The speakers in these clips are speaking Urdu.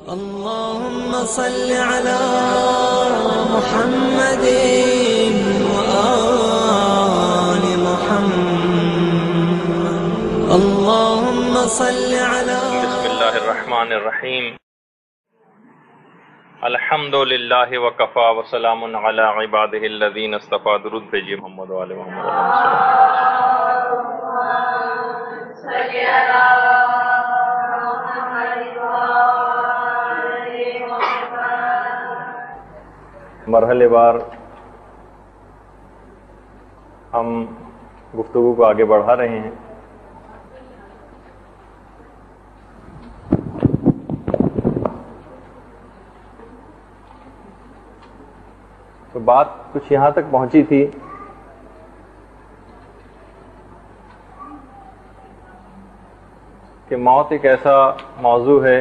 اللهم صل على محمد وآل محمد اللهم صل على بسم اللہ الرحمن الرحیم الحمد للہ وکفا وسلام علی عبادہ الذین اصطفیٰ. درود بھیجیے محمد وآل محمد. مرحلے وار ہم گفتگو کو آگے بڑھا رہے ہیں. تو بات کچھ یہاں تک پہنچی تھی کہ موت ایک ایسا موضوع ہے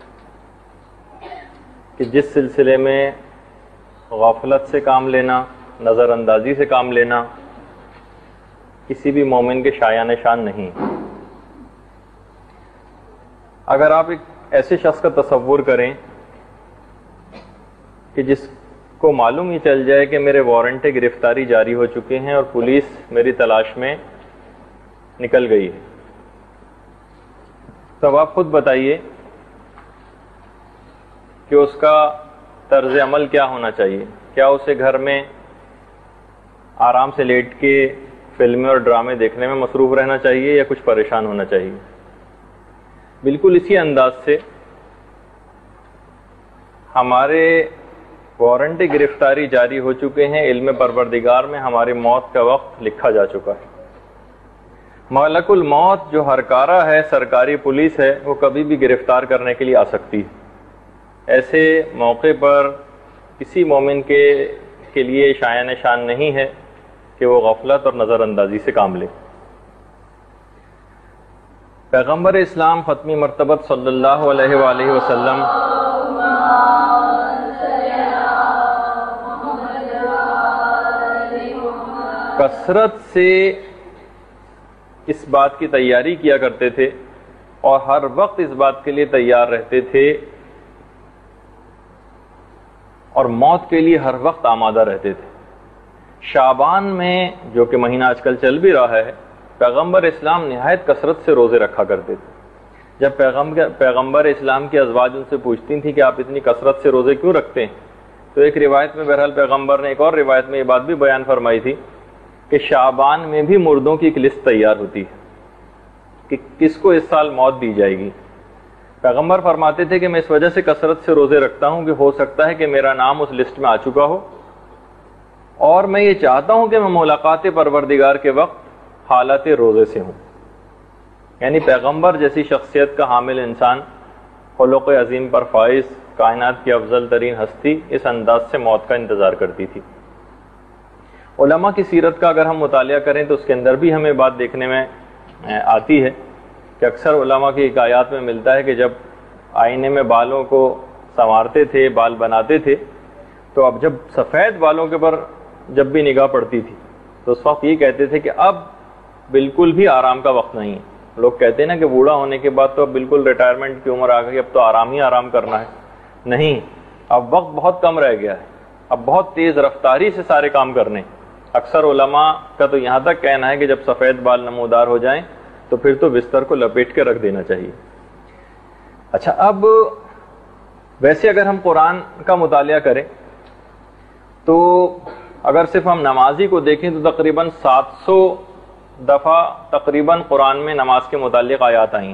کہ جس سلسلے میں غفلت سے کام لینا، نظر اندازی سے کام لینا کسی بھی مومن کے شایان شان نہیں. اگر آپ ایک ایسے شخص کا تصور کریں کہ جس کو معلوم ہی چل جائے کہ میرے وارنٹ گرفتاری جاری ہو چکے ہیں اور پولیس میری تلاش میں نکل گئی ہے، تب آپ خود بتائیے کہ اس کا طرز عمل کیا ہونا چاہیے. کیا اسے گھر میں آرام سے لیٹ کے فلمیں اور ڈرامے دیکھنے میں مصروف رہنا چاہیے یا کچھ پریشان ہونا چاہیے؟ بالکل اسی انداز سے ہمارے وارنٹ گرفتاری جاری ہو چکے ہیں، علم پروردگار میں ہماری موت کا وقت لکھا جا چکا ہے. ملک الموت جو ہر کارہ ہے، سرکاری پولیس ہے، وہ کبھی بھی گرفتار کرنے کے لیے آ سکتی ہے. ایسے موقع پر کسی مومن کے لیے شایان شان نہیں ہے کہ وہ غفلت اور نظر اندازی سے کام لے. پیغمبر اسلام ختمی مرتبت صلی اللہ علیہ وآلہ وسلم کثرت سے اس بات کی تیاری کیا کرتے تھے اور ہر وقت اس بات کے لیے تیار رہتے تھے اور موت کے لیے ہر وقت آمادہ رہتے تھے. شعبان میں، جو کہ مہینہ آج کل چل بھی رہا ہے، پیغمبر اسلام نہایت کثرت سے روزے رکھا کرتے تھے. جب پیغمبر اسلام کی ازواج ان سے پوچھتی تھیں کہ آپ اتنی کثرت سے روزے کیوں رکھتے ہیں، تو ایک روایت میں بہرحال پیغمبر نے ایک اور روایت میں یہ بات بھی بیان فرمائی تھی کہ شعبان میں بھی مردوں کی ایک لسٹ تیار ہوتی ہے کہ کس کو اس سال موت دی جائے گی. پیغمبر فرماتے تھے کہ میں اس وجہ سے کثرت سے روزے رکھتا ہوں کہ ہو سکتا ہے کہ میرا نام اس لسٹ میں آ چکا ہو، اور میں یہ چاہتا ہوں کہ میں ملاقات پروردگار کے وقت حالت روزے سے ہوں. یعنی پیغمبر جیسی شخصیت کا حامل انسان، خلق عظیم پر فائز، کائنات کی افضل ترین ہستی اس انداز سے موت کا انتظار کرتی تھی. علماء کی سیرت کا اگر ہم مطالعہ کریں تو اس کے اندر بھی ہمیں بات دیکھنے میں آتی ہے کہ اکثر علماء کی حکایات میں ملتا ہے کہ جب آئینے میں بالوں کو سنوارتے تھے، بال بناتے تھے، تو اب جب سفید بالوں کے پر جب بھی نگاہ پڑتی تھی تو اس وقت یہ کہتے تھے کہ اب بالکل بھی آرام کا وقت نہیں ہے. لوگ کہتے ہیں نا کہ بوڑھا ہونے کے بعد تو اب بالکل ریٹائرمنٹ کی عمر آ گئی، اب تو آرام ہی آرام کرنا ہے. نہیں، اب وقت بہت کم رہ گیا ہے، اب بہت تیز رفتاری سے سارے کام کرنے. اکثر علماء کا تو یہاں تک کہنا ہے کہ جب سفید بال نمودار ہو جائیں تو پھر تو بستر کو لپیٹ کے رکھ دینا چاہیے. اچھا، اب ویسے اگر ہم قرآن کا مطالعہ کریں تو اگر صرف ہم نمازی کو دیکھیں تو تقریباً 700 دفعہ تقریباً قرآن میں نماز کے متعلق آیات آئیں.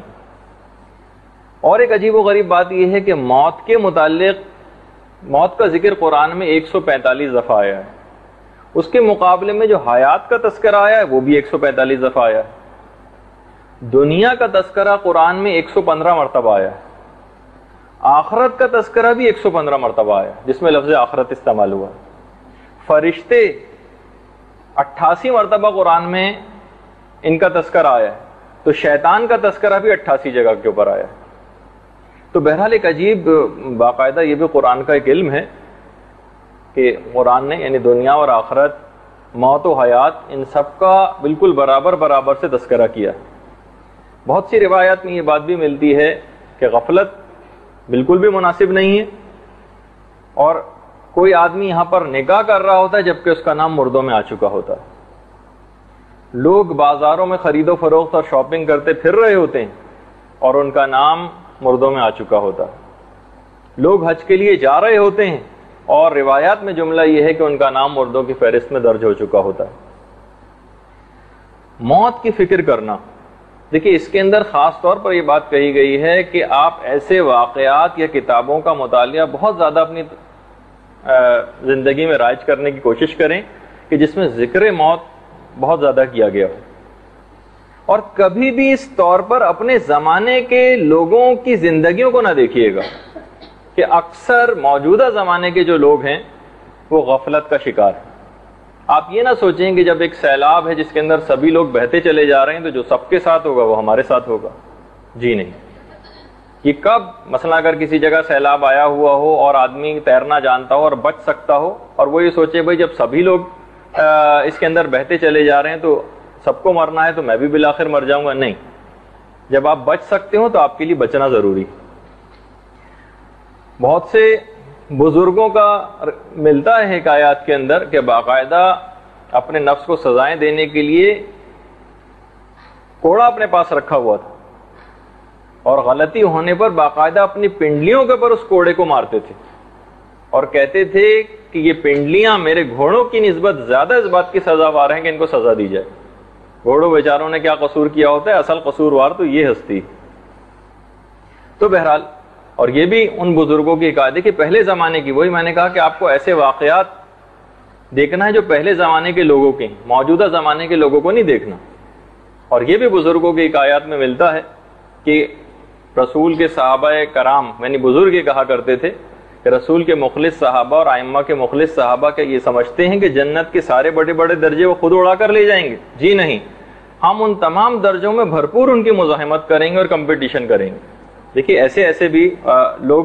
اور ایک عجیب و غریب بات یہ ہے کہ موت کے متعلق موت کا ذکر قرآن میں 145 دفعہ آیا ہے. اس کے مقابلے میں جو حیات کا تذکرہ آیا ہے وہ بھی 145 دفعہ آیا ہے. دنیا کا تذکرہ قرآن میں 115 مرتبہ آیا ہے. آخرت کا تذکرہ بھی 115 مرتبہ آیا ہے جس میں لفظ آخرت استعمال ہوا. فرشتے 88 مرتبہ قرآن میں ان کا تذکرہ آیا ہے، تو شیطان کا تذکرہ بھی 88 جگہ کے اوپر آیا ہے. تو بہرحال ایک عجیب، باقاعدہ یہ بھی قرآن کا ایک علم ہے کہ قرآن نے یعنی دنیا اور آخرت، موت و حیات، ان سب کا بالکل برابر سے تذکرہ کیا. بہت سی روایات میں یہ بات بھی ملتی ہے کہ غفلت بالکل بھی مناسب نہیں ہے. اور کوئی آدمی یہاں پر نکاح کر رہا ہوتا ہے جبکہ اس کا نام مردوں میں آ چکا ہوتا ہے. لوگ بازاروں میں خرید و فروخت اور شاپنگ کرتے پھر رہے ہوتے ہیں اور ان کا نام مردوں میں آ چکا ہوتا ہے. لوگ حج کے لیے جا رہے ہوتے ہیں اور روایات میں جملہ یہ ہے کہ ان کا نام مردوں کی فہرست میں درج ہو چکا ہوتا ہے. موت کی فکر کرنا، دیکھیے اس کے اندر خاص طور پر یہ بات کہی گئی ہے کہ آپ ایسے واقعات یا کتابوں کا مطالعہ بہت زیادہ اپنی زندگی میں رائج کرنے کی کوشش کریں کہ جس میں ذکر موت بہت زیادہ کیا گیا ہو. اور کبھی بھی اس طور پر اپنے زمانے کے لوگوں کی زندگیوں کو نہ دیکھیے گا کہ اکثر موجودہ زمانے کے جو لوگ ہیں وہ غفلت کا شکار ہیں. آپ یہ نہ سوچیں کہ جب ایک سیلاب ہے جس کے اندر سبھی لوگ بہتے چلے جا رہے ہیں تو جو سب کے ساتھ ہوگا وہ ہمارے ساتھ ہوگا. جی نہیں. یہ کب مثلا اگر کسی جگہ سیلاب آیا ہوا ہو اور آدمی تیرنا جانتا ہو اور بچ سکتا ہو اور وہ یہ سوچے بھائی جب سبھی لوگ اس کے اندر بہتے چلے جا رہے ہیں تو سب کو مرنا ہے تو میں بھی بالآخر مر جاؤں گا. نہیں. جب آپ بچ سکتے ہو تو آپ کے لیے بچنا ضروری. بہت سے بزرگوں کا ملتا ہے حکایات کے اندر کہ باقاعدہ اپنے نفس کو سزائیں دینے کے لیے کوڑا اپنے پاس رکھا ہوا تھا اور غلطی ہونے پر باقاعدہ اپنی پنڈلیوں کے پر اس کوڑے کو مارتے تھے اور کہتے تھے کہ یہ پنڈلیاں میرے گھوڑوں کی نسبت زیادہ اس بات کی سزاوار ہیں کہ ان کو سزا دی جائے. گھوڑوں بیچاروں نے کیا قصور کیا ہوتا ہے، اصل قصوروار تو یہ ہستی. تو بہرحال اور یہ بھی ان بزرگوں کی حکایت ہے کہ پہلے زمانے کی، وہی میں نے کہا کہ آپ کو ایسے واقعات دیکھنا ہے جو پہلے زمانے کے لوگوں کے ہیں، موجودہ زمانے کے لوگوں کو نہیں دیکھنا. اور یہ بھی بزرگوں کی حکایات میں ملتا ہے کہ رسول کے صحابہ کرام یعنی بزرگ یہ کہا کرتے تھے کہ رسول کے مخلص صحابہ اور ائمہ کے مخلص صحابہ کے یہ سمجھتے ہیں کہ جنت کے سارے بڑے بڑے درجے وہ خود اڑا کر لے جائیں گے. جی نہیں، ہم ان تمام درجوں میں بھرپور ان کی مزاحمت کریں گے اور کمپٹیشن کریں گے. دیکھیے ایسے ایسے بھی لوگ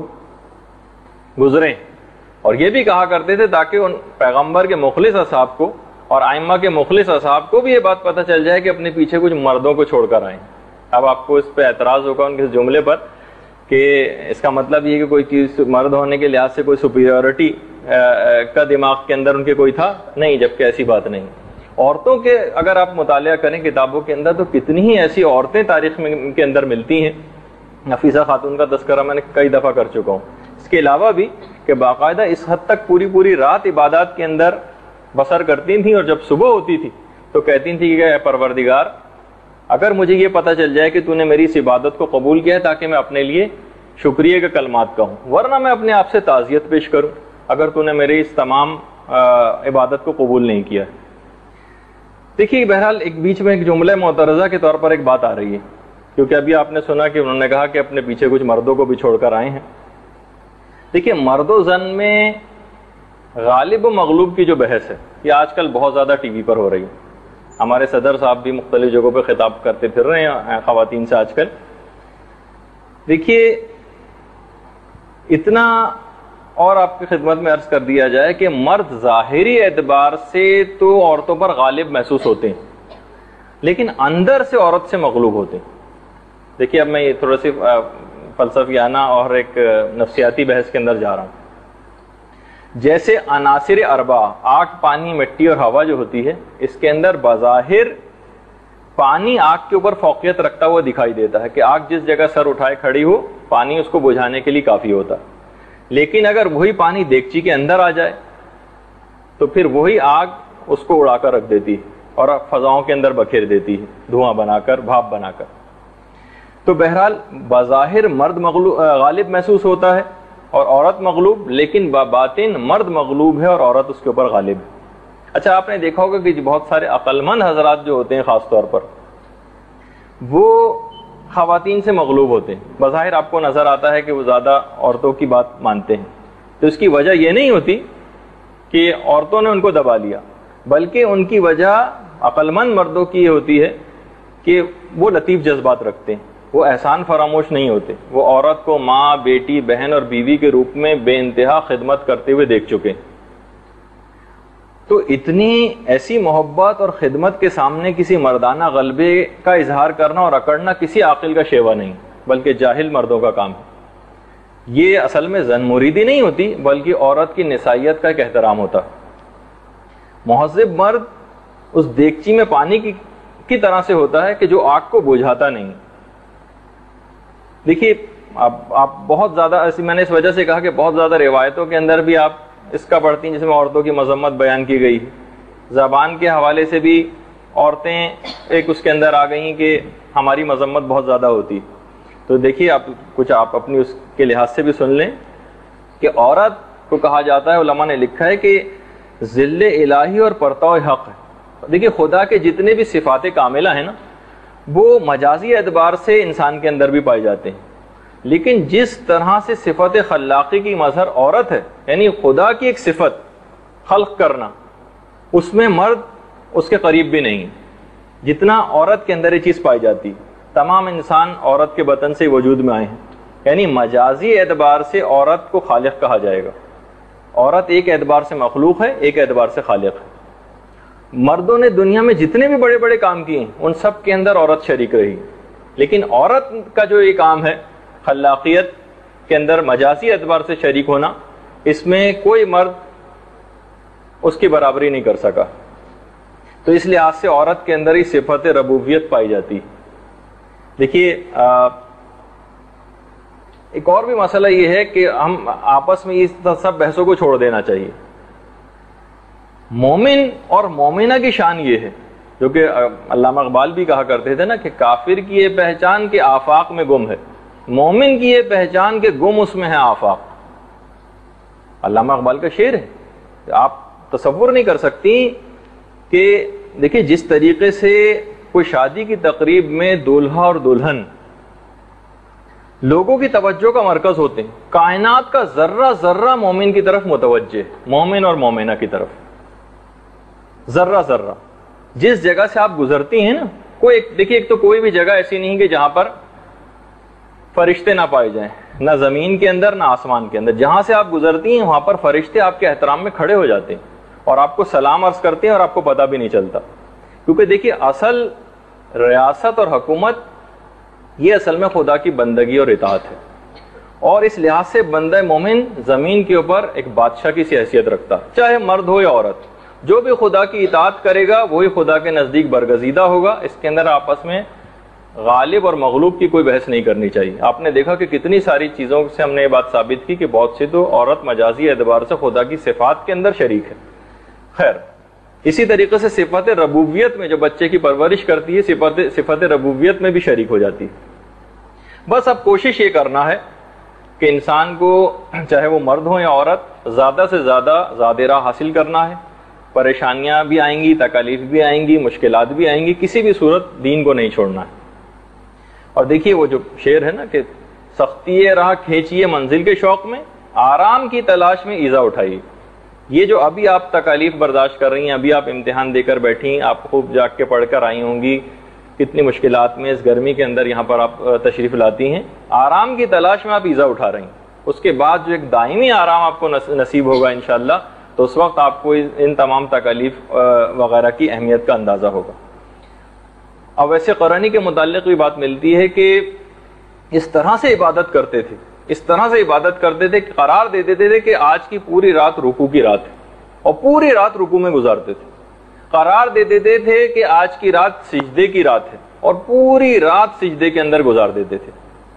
گزرے اور یہ بھی کہا کرتے تھے تاکہ ان پیغمبر کے مخلص اصحاب کو اور ائمہ کے مخلص اصحاب کو بھی یہ بات پتہ چل جائے کہ اپنے پیچھے کچھ مردوں کو چھوڑ کر آئیں. اب آپ کو اس پہ اعتراض ہوگا ان کے جملے پر کہ اس کا مطلب یہ کہ کوئی چیز مرد ہونے کے لحاظ سے کوئی سپیریورٹی کا دماغ کے اندر ان کے کوئی تھا نہیں، جبکہ ایسی بات نہیں. عورتوں کے اگر آپ مطالعہ کریں کتابوں کے اندر تو کتنی ہی ایسی عورتیں تاریخ میں کے اندر ملتی ہیں. نفیسہ خاتون کا تذکرہ میں نے کئی دفعہ کر چکا ہوں. اس کے علاوہ بھی کہ باقاعدہ اس حد تک پوری رات عبادات کے اندر بسر کرتی تھیں اور جب صبح ہوتی تھی تو کہتی تھیں کہ اے پروردگار اگر مجھے یہ پتہ چل جائے کہ تو نے میری اس عبادت کو قبول کیا ہے تاکہ میں اپنے لیے شکریہ کے کلمات کہوں، ورنہ میں اپنے آپ سے تعزیت پیش کروں اگر تو نے میری اس تمام عبادت کو قبول نہیں کیا. دیکھیے بہرحال ایک بیچ میں ایک جملہ معترضہ کے طور پر ایک بات آ رہی ہے کیونکہ ابھی آپ نے سنا کہ انہوں نے کہا کہ اپنے پیچھے کچھ مردوں کو بھی چھوڑ کر آئے ہیں. دیکھیے مرد و زن میں غالب و مغلوب کی جو بحث ہے یہ آج کل بہت زیادہ ٹی وی پر ہو رہی ہے. ہمارے صدر صاحب بھی مختلف جگہوں پہ خطاب کرتے پھر رہے ہیں خواتین سے آج کل. دیکھیے اتنا اور آپ کی خدمت میں عرض کر دیا جائے کہ مرد ظاہری اعتبار سے تو عورتوں پر غالب محسوس ہوتے ہیں لیکن اندر سے عورت سے مغلوب ہوتے ہیں. دیکھیے اب میں یہ تھوڑا سی فلسفیانہ اور ایک نفسیاتی بحث کے اندر جا رہا ہوں. جیسے عناصر اربع آگ، پانی، مٹی اور ہوا جو ہوتی ہے اس کے اندر بظاہر پانی آگ کے اوپر فوقیت رکھتا ہوا دکھائی دیتا ہے کہ آگ جس جگہ سر اٹھائے کھڑی ہو پانی اس کو بجھانے کے لیے کافی ہوتا ہے. لیکن اگر وہی پانی دیگچی کے اندر آ جائے تو پھر وہی آگ اس کو اڑا کر رکھ دیتی ہے اور فضاؤں کے اندر بکھیر دیتی ہے دھواں بنا کر، بھاپ بنا کر. تو بہرحال بظاہر مرد غالب محسوس ہوتا ہے اور عورت مغلوب، لیکن باطن مرد مغلوب ہے اور عورت اس کے اوپر غالب ہے. اچھا آپ نے دیکھا ہوگا کہ بہت سارے عقل مند حضرات جو ہوتے ہیں خاص طور پر وہ خواتین سے مغلوب ہوتے ہیں. بظاہر آپ کو نظر آتا ہے کہ وہ زیادہ عورتوں کی بات مانتے ہیں تو اس کی وجہ یہ نہیں ہوتی کہ عورتوں نے ان کو دبا لیا، بلکہ ان کی وجہ عقل مند مردوں کی یہ ہوتی ہے کہ وہ لطیف جذبات رکھتے ہیں، وہ احسان فراموش نہیں ہوتے. وہ عورت کو ماں، بیٹی، بہن اور بیوی کے روپ میں بے انتہا خدمت کرتے ہوئے دیکھ چکے. تو اتنی ایسی محبت اور خدمت کے سامنے کسی مردانہ غلبے کا اظہار کرنا اور اکڑنا کسی عاقل کا شیوا نہیں بلکہ جاہل مردوں کا کام ہے. یہ اصل میں زن مریدی نہیں ہوتی بلکہ عورت کی نسائیت کا ایک احترام ہوتا. مہذب مرد اس دیگچی میں پانی کی طرح سے ہوتا ہے کہ جو آگ کو بجھاتا نہیں. دیکھیے آپ بہت زیادہ ایسی، میں نے اس وجہ سے کہا کہ بہت زیادہ روایتوں کے اندر بھی آپ اس کا پڑھتی ہیں جس میں عورتوں کی مذمت بیان کی گئی. زبان کے حوالے سے بھی عورتیں ایک اس کے اندر آ گئی کہ ہماری مذمت بہت زیادہ ہوتی. تو دیکھیے آپ اپنی اس کے لحاظ سے بھی سن لیں کہ عورت کو کہا جاتا ہے، علماء نے لکھا ہے کہ ذل الہی اور پرتو حق ہے. دیکھیے خدا کے جتنے بھی صفات کاملہ ہیں نا وہ مجازی اعتبار سے انسان کے اندر بھی پائے جاتے ہیں، لیکن جس طرح سے صفت خلاقی کی مظہر عورت ہے، یعنی خدا کی ایک صفت خلق کرنا، اس میں مرد اس کے قریب بھی نہیں. جتنا عورت کے اندر یہ چیز پائی جاتی، تمام انسان عورت کے بطن سے وجود میں آئے ہیں، یعنی مجازی اعتبار سے عورت کو خالق کہا جائے گا. عورت ایک اعتبار سے مخلوق ہے، ایک اعتبار سے خالق ہے. مردوں نے دنیا میں جتنے بھی بڑے بڑے کام کیے ہیں ان سب کے اندر عورت شریک رہی، لیکن عورت کا جو یہ کام ہے خلاقیت کے اندر مجازی اعتبار سے شریک ہونا، اس میں کوئی مرد اس کی برابری نہیں کر سکا. تو اس لحاظ سے عورت کے اندر ہی صفت ربوبیت پائی جاتی. دیکھیے ایک اور بھی مسئلہ یہ ہے کہ ہم آپس میں اس سب بحثوں کو چھوڑ دینا چاہیے. مومن اور مومنہ کی شان یہ ہے، جو کہ علامہ اقبال بھی کہا کرتے تھے نا کہ کافر کی یہ پہچان کہ آفاق میں گم ہے، مومن کی یہ پہچان کہ گم اس میں ہے آفاق. علامہ اقبال کا شعر ہے. آپ تصور نہیں کر سکتی کہ دیکھیں جس طریقے سے کوئی شادی کی تقریب میں دولہا اور دلہن لوگوں کی توجہ کا مرکز ہوتے ہیں، کائنات کا ذرہ ذرہ مومن کی طرف متوجہ، مومن اور مومنہ کی طرف ذرہ ذرہ. جس جگہ سے آپ گزرتی ہیں نا، دیکھیے ایک تو کوئی بھی جگہ ایسی نہیں کہ جہاں پر فرشتے نہ پائے جائیں، نہ زمین کے اندر نہ آسمان کے اندر. جہاں سے آپ گزرتی ہیں وہاں پر فرشتے آپ کے احترام میں کھڑے ہو جاتے ہیں اور آپ کو سلام عرض کرتے ہیں اور آپ کو پتہ بھی نہیں چلتا. کیونکہ دیکھیے اصل ریاست اور حکومت یہ اصل میں خدا کی بندگی اور اطاعت ہے، اور اس لحاظ سے بندہ مومن زمین کے اوپر ایک بادشاہ کی سی حیثیت رکھتا، چاہے مرد ہو یا عورت. جو بھی خدا کی اطاعت کرے گا وہی خدا کے نزدیک برگزیدہ ہوگا. اس کے اندر آپس میں غالب اور مغلوب کی کوئی بحث نہیں کرنی چاہیے. آپ نے دیکھا کہ کتنی ساری چیزوں سے ہم نے یہ بات ثابت کی کہ بہت سی تو عورت مجازی اعتبار سے خدا کی صفات کے اندر شریک ہے. خیر، اسی طریقے سے صفت ربوبیت میں جو بچے کی پرورش کرتی ہے صفت ربوبیت میں بھی شریک ہو جاتی ہے. بس اب کوشش یہ کرنا ہے کہ انسان کو چاہے وہ مرد ہو یا عورت زیادہ سے زیادہ زیادہ راہ حاصل کرنا ہے. پریشانیاں بھی آئیں گی، تکالیف بھی آئیں گی، مشکلات بھی آئیں گی، کسی بھی صورت دین کو نہیں چھوڑنا ہے. اور دیکھیے وہ جو شعر ہے نا کہ سختی راہ کھینچیے منزل کے شوق میں، آرام کی تلاش میں ایذا اٹھائیے. یہ جو ابھی آپ تکالیف برداشت کر رہی ہیں، ابھی آپ امتحان دے کر بیٹھی ہیں، آپ خوب جاگ کے پڑھ کر آئی ہوں گی، کتنی مشکلات میں اس گرمی کے اندر یہاں پر آپ تشریف لاتی ہیں، آرام کی تلاش میں آپ ایذا اٹھا رہی ہیں. اس کے بعد جو ایک دائمی آرام آپ کو نصیب ہوگا انشاءاللہ، تو اس وقت آپ کو ان تمام تکالیف وغیرہ کی اہمیت کا اندازہ ہوگا. اب ویسے قرآنی کے متعلق بھی بات ملتی ہے کہ اس طرح سے عبادت کرتے تھے، اس طرح سے عبادت کرتے تھے کہ قرار دے دیتے تھے کہ آج کی پوری رات رکوع کی رات ہے، اور پوری رات رکوع میں گزارتے تھے. قرار دے دیتے تھے کہ آج کی رات سجدے کی رات ہے، اور پوری رات سجدے کے اندر گزار دیتے تھے.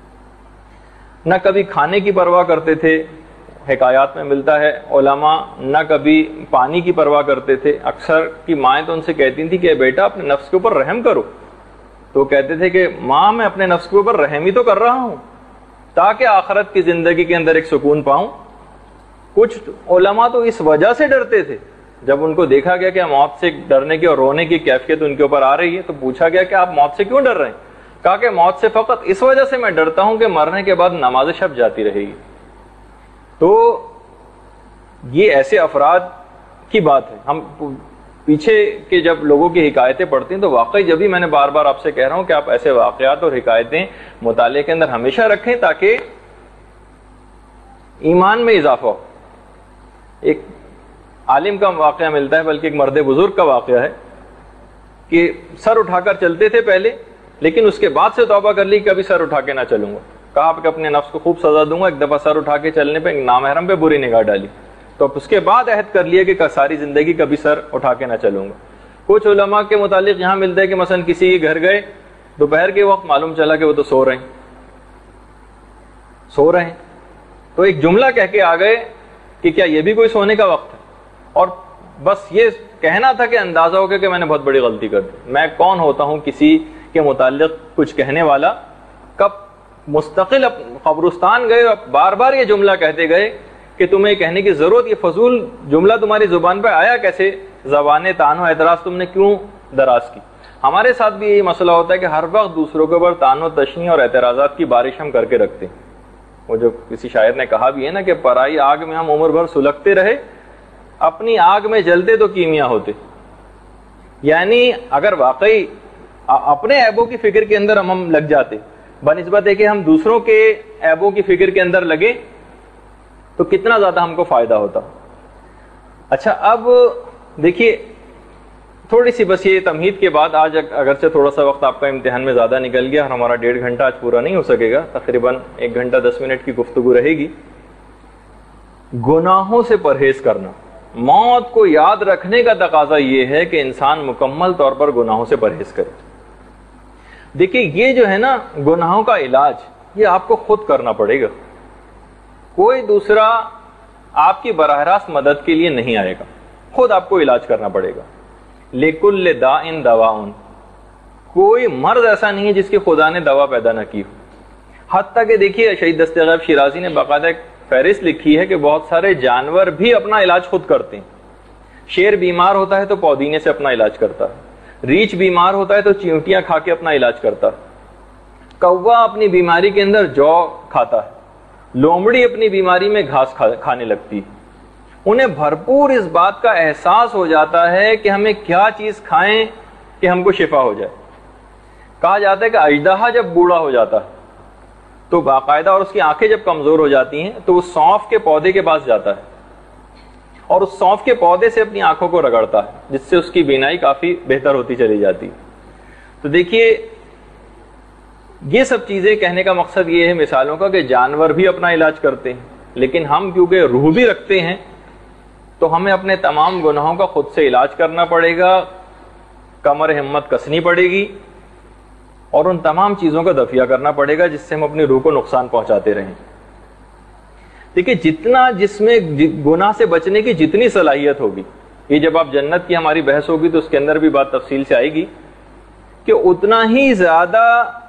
نہ کبھی کھانے کی پرواہ کرتے تھے، حکایات میں ملتا ہے علماء نہ کبھی پانی کی پرواہ کرتے تھے. اکثر کی مائیں تو ان سے کہتی تھیں کہ بیٹا اپنے نفس کے اوپر رحم کرو، تو کہتے تھے کہ ماں میں اپنے نفس کے اوپر رحم ہی تو کر رہا ہوں تاکہ آخرت کی زندگی کے اندر ایک سکون پاؤں. کچھ علماء تو اس وجہ سے ڈرتے تھے، جب ان کو دیکھا گیا کہ موت سے ڈرنے کی اور رونے کی کیفیت ان کے اوپر آ رہی ہے تو پوچھا گیا کہ آپ موت سے کیوں ڈر رہے ہیں؟ کہا کہ موت سے فقط اس وجہ سے میں ڈرتا ہوں کہ مرنے کے بعد نماز شب جاتی رہے گی. تو یہ ایسے افراد کی بات ہے. ہم پیچھے کے جب لوگوں کی حکایتیں پڑھتے ہیں تو واقعی جب بھی میں نے بار بار آپ سے کہہ رہا ہوں کہ آپ ایسے واقعات اور حکایتیں مطالعے کے اندر ہمیشہ رکھیں تاکہ ایمان میں اضافہ ہو. ایک عالم کا واقعہ ملتا ہے، بلکہ ایک مرد بزرگ کا واقعہ ہے کہ سر اٹھا کر چلتے تھے پہلے، لیکن اس کے بعد سے توبہ کر لی کبھی سر اٹھا کے نہ چلوں گا. کہا کہ اپنے نفس کو خوب سزا دوں گا، ایک دفعہ سر اٹھا کے چلنے پہ ایک نامحرم پہ بری نگاہ ڈالی، تو اس کے بعد عہد کر لیا کہ ساری زندگی کبھی سر اٹھا کے نہ چلوں گا۔ کچھ علماء کے متعلق یہاں ملتا ہے کہ مثلا کسی کے گھر گئے، دوپہر کے وقت معلوم چلا کہ وہ تو سو رہے ہیں، تو ایک جملہ کہہ کے آ گئے کہ کیا یہ بھی کوئی سونے کا وقت ہے، اور بس یہ کہنا تھا کہ اندازہ ہو گیا کہ میں نے بہت بڑی غلطی کر دی۔ میں کون ہوتا ہوں کسی کے متعلق کچھ کہنے والا؟ کب مستقل قبرستان گئے اور بار بار یہ جملہ کہتے گئے کہ تمہیں کہنے کی ضرورت، یہ فضول جملہ تمہاری زبان پہ آیا کیسے؟ زبان طعن و اعتراض تم نے کیوں دراز کی؟ ہمارے ساتھ بھی یہی مسئلہ ہوتا ہے کہ ہر وقت دوسروں کے اوپر طعن و تشنیع اور اعتراضات کی بارش ہم کر کے رکھتے ہیں۔ وہ جو کسی شاعر نے کہا بھی ہے نا کہ پرائی آگ میں ہم عمر بھر سلگتے رہے، اپنی آگ میں جلتے تو کیمیا ہوتے۔ یعنی اگر واقعی اپنے عیبوں کی فکر کے اندر ہم لگ جاتے بنسبت ہے کہ ہم دوسروں کے عیبوں کی فکر کے اندر لگے تو کتنا زیادہ ہم کو فائدہ ہوتا۔ اچھا، اب دیکھیے تھوڑی سی بس یہ تمہید کے بعد، آج اگرچہ تھوڑا سا وقت آپ کا امتحان میں زیادہ نکل گیا اور ہمارا 1.5 گھنٹہ آج پورا نہیں ہو سکے گا، تقریباً 1 گھنٹہ 10 منٹ کی گفتگو رہے گی۔ گناہوں سے پرہیز کرنا، موت کو یاد رکھنے کا تقاضا یہ ہے کہ انسان مکمل طور پر گناہوں سے پرہیز کرے۔ دیکھیے یہ جو ہے نا گناہوں کا علاج، یہ آپ کو خود کرنا پڑے گا، کوئی دوسرا آپ کی براہ راست مدد کے لیے نہیں آئے گا، خود آپ کو علاج کرنا پڑے گا۔ لِكُلِّ دَاءٍ دَوَاءٌ، کوئی مرض ایسا نہیں ہے جس کی خدا نے دوا پیدا نہ کی ہو۔ حتیٰ کہ دیکھیے شہید دست غیب شیرازی نے باقاعدہ ایک فہرست لکھی ہے کہ بہت سارے جانور بھی اپنا علاج خود کرتے ہیں۔ شیر بیمار ہوتا ہے تو پودینے سے اپنا علاج کرتا ہے، ریچھ بیمار ہوتا ہے تو چیونٹیاں کھا کے اپنا علاج کرتا ہے، کوا اپنی بیماری کے اندر جو کھاتا ہے، لومڑی اپنی بیماری میں گھاس کھانے لگتی ہے۔ انہیں بھرپور اس بات کا احساس ہو جاتا ہے کہ ہمیں کیا چیز کھائیں کہ ہم کو شفا ہو جائے۔ کہا جاتا ہے کہ اژدہا جب بوڑھا ہو جاتا ہے تو باقاعدہ، اور اس کی آنکھیں جب کمزور ہو جاتی ہیں تو وہ سونف کے پودے کے پاس جاتا ہے اور اس سونف کے پودے سے اپنی آنکھوں کو رگڑتا ہے، جس سے اس کی بینائی کافی بہتر ہوتی چلی جاتی۔ تو دیکھیے یہ سب چیزیں کہنے کا مقصد یہ ہے مثالوں کا کہ جانور بھی اپنا علاج کرتے ہیں، لیکن ہم کیونکہ روح بھی رکھتے ہیں تو ہمیں اپنے تمام گناہوں کا خود سے علاج کرنا پڑے گا، کمر ہمت کسنی پڑے گی اور ان تمام چیزوں کا دفیہ کرنا پڑے گا جس سے ہم اپنی روح کو نقصان پہنچاتے رہیں۔ دیکھیے جتنا جس میں گناہ سے بچنے کی جتنی صلاحیت ہوگی، یہ جب آپ جنت کی ہماری بحث ہوگی تو اس کے اندر بھی بات تفصیل سے آئے گی کہ اتنا ہی زیادہ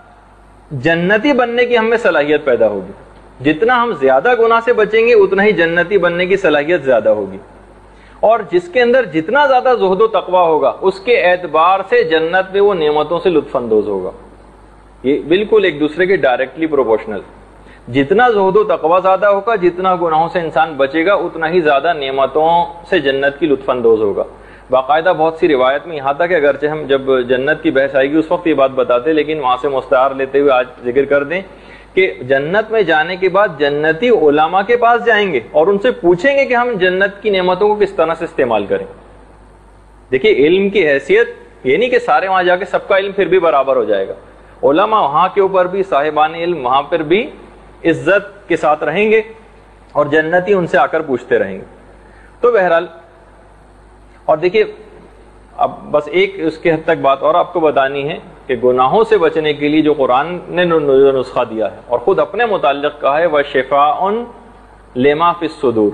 جنتی بننے کی ہم میں صلاحیت پیدا ہوگی۔ جتنا ہم زیادہ گناہ سے بچیں گے اتنا ہی جنتی بننے کی صلاحیت زیادہ ہوگی، اور جس کے اندر جتنا زیادہ زہد و تقوی ہوگا اس کے اعتبار سے جنت میں وہ نعمتوں سے لطف اندوز ہوگا۔ یہ بالکل ایک دوسرے کے ڈائریکٹلی پروپورشنل۔ جتنا زہد و تقوی زیادہ ہوگا، جتنا گناہوں سے انسان بچے گا اتنا ہی زیادہ نعمتوں سے جنت کی لطف اندوز ہوگا۔ باقاعدہ بہت سی روایت میں یہاں تک کہ اگرچہ ہم جب جنت کی بحث آئے گی اس وقت یہ بات بتاتے، لیکن وہاں سے مستعار لیتے ہوئے آج ذکر کر دیں کہ جنت میں جانے کے بعد جنتی علماء کے پاس جائیں گے اور ان سے پوچھیں گے کہ ہم جنت کی نعمتوں کو کس طرح سے استعمال کریں۔ دیکھیے علم کی حیثیت یہ نہیں کہ سارے وہاں جا کے سب کا علم پھر بھی برابر ہو جائے گا، علماء وہاں کے اوپر بھی، صاحبان علم وہاں پر بھی عزت کے ساتھ رہیں گے اور جنتی ان سے آ کر پوچھتے رہیں گے۔ تو بہرحال، اور دیکھیے اب بس ایک اس کے حد تک بات اور آپ کو بتانی ہے کہ گناہوں سے بچنے کے لیے جو قرآن نے نسخہ دیا ہے اور خود اپنے متعلق کہا ہے وَشِفَاءٌ لِمَا فِي الصُّدُورِ،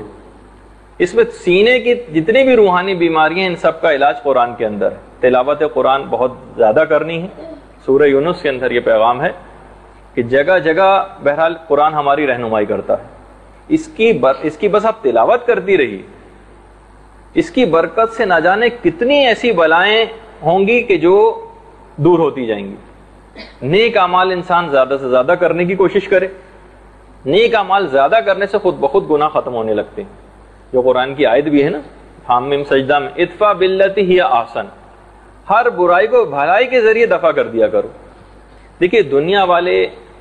اس میں سینے کی جتنی بھی روحانی بیماریاں ان سب کا علاج قرآن کے اندر ہے۔ تلاوت قرآن بہت زیادہ کرنی ہے۔ سورہ یونس کے اندر یہ پیغام ہے کہ جگہ جگہ بہرحال قرآن ہماری رہنمائی کرتا ہے، اس کی بس آپ تلاوت کرتی رہی، اس کی برکت سے نہ جانے کتنی ایسی بلائیں ہوں گی کہ جو دور ہوتی جائیں گی۔ نیک اعمال انسان زیادہ سے زیادہ کرنے کی کوشش کرے، نیک اعمال زیادہ کرنے سے خود بخود گناہ ختم ہونے لگتے ہیں، جو قرآن کی آیت بھی ہے نا حامیم سجدہ میں، ادفع باللتی ہی احسن، ہر برائی کو بھلائی کے ذریعے دفع کر دیا کرو۔ دیکھیے دنیا والے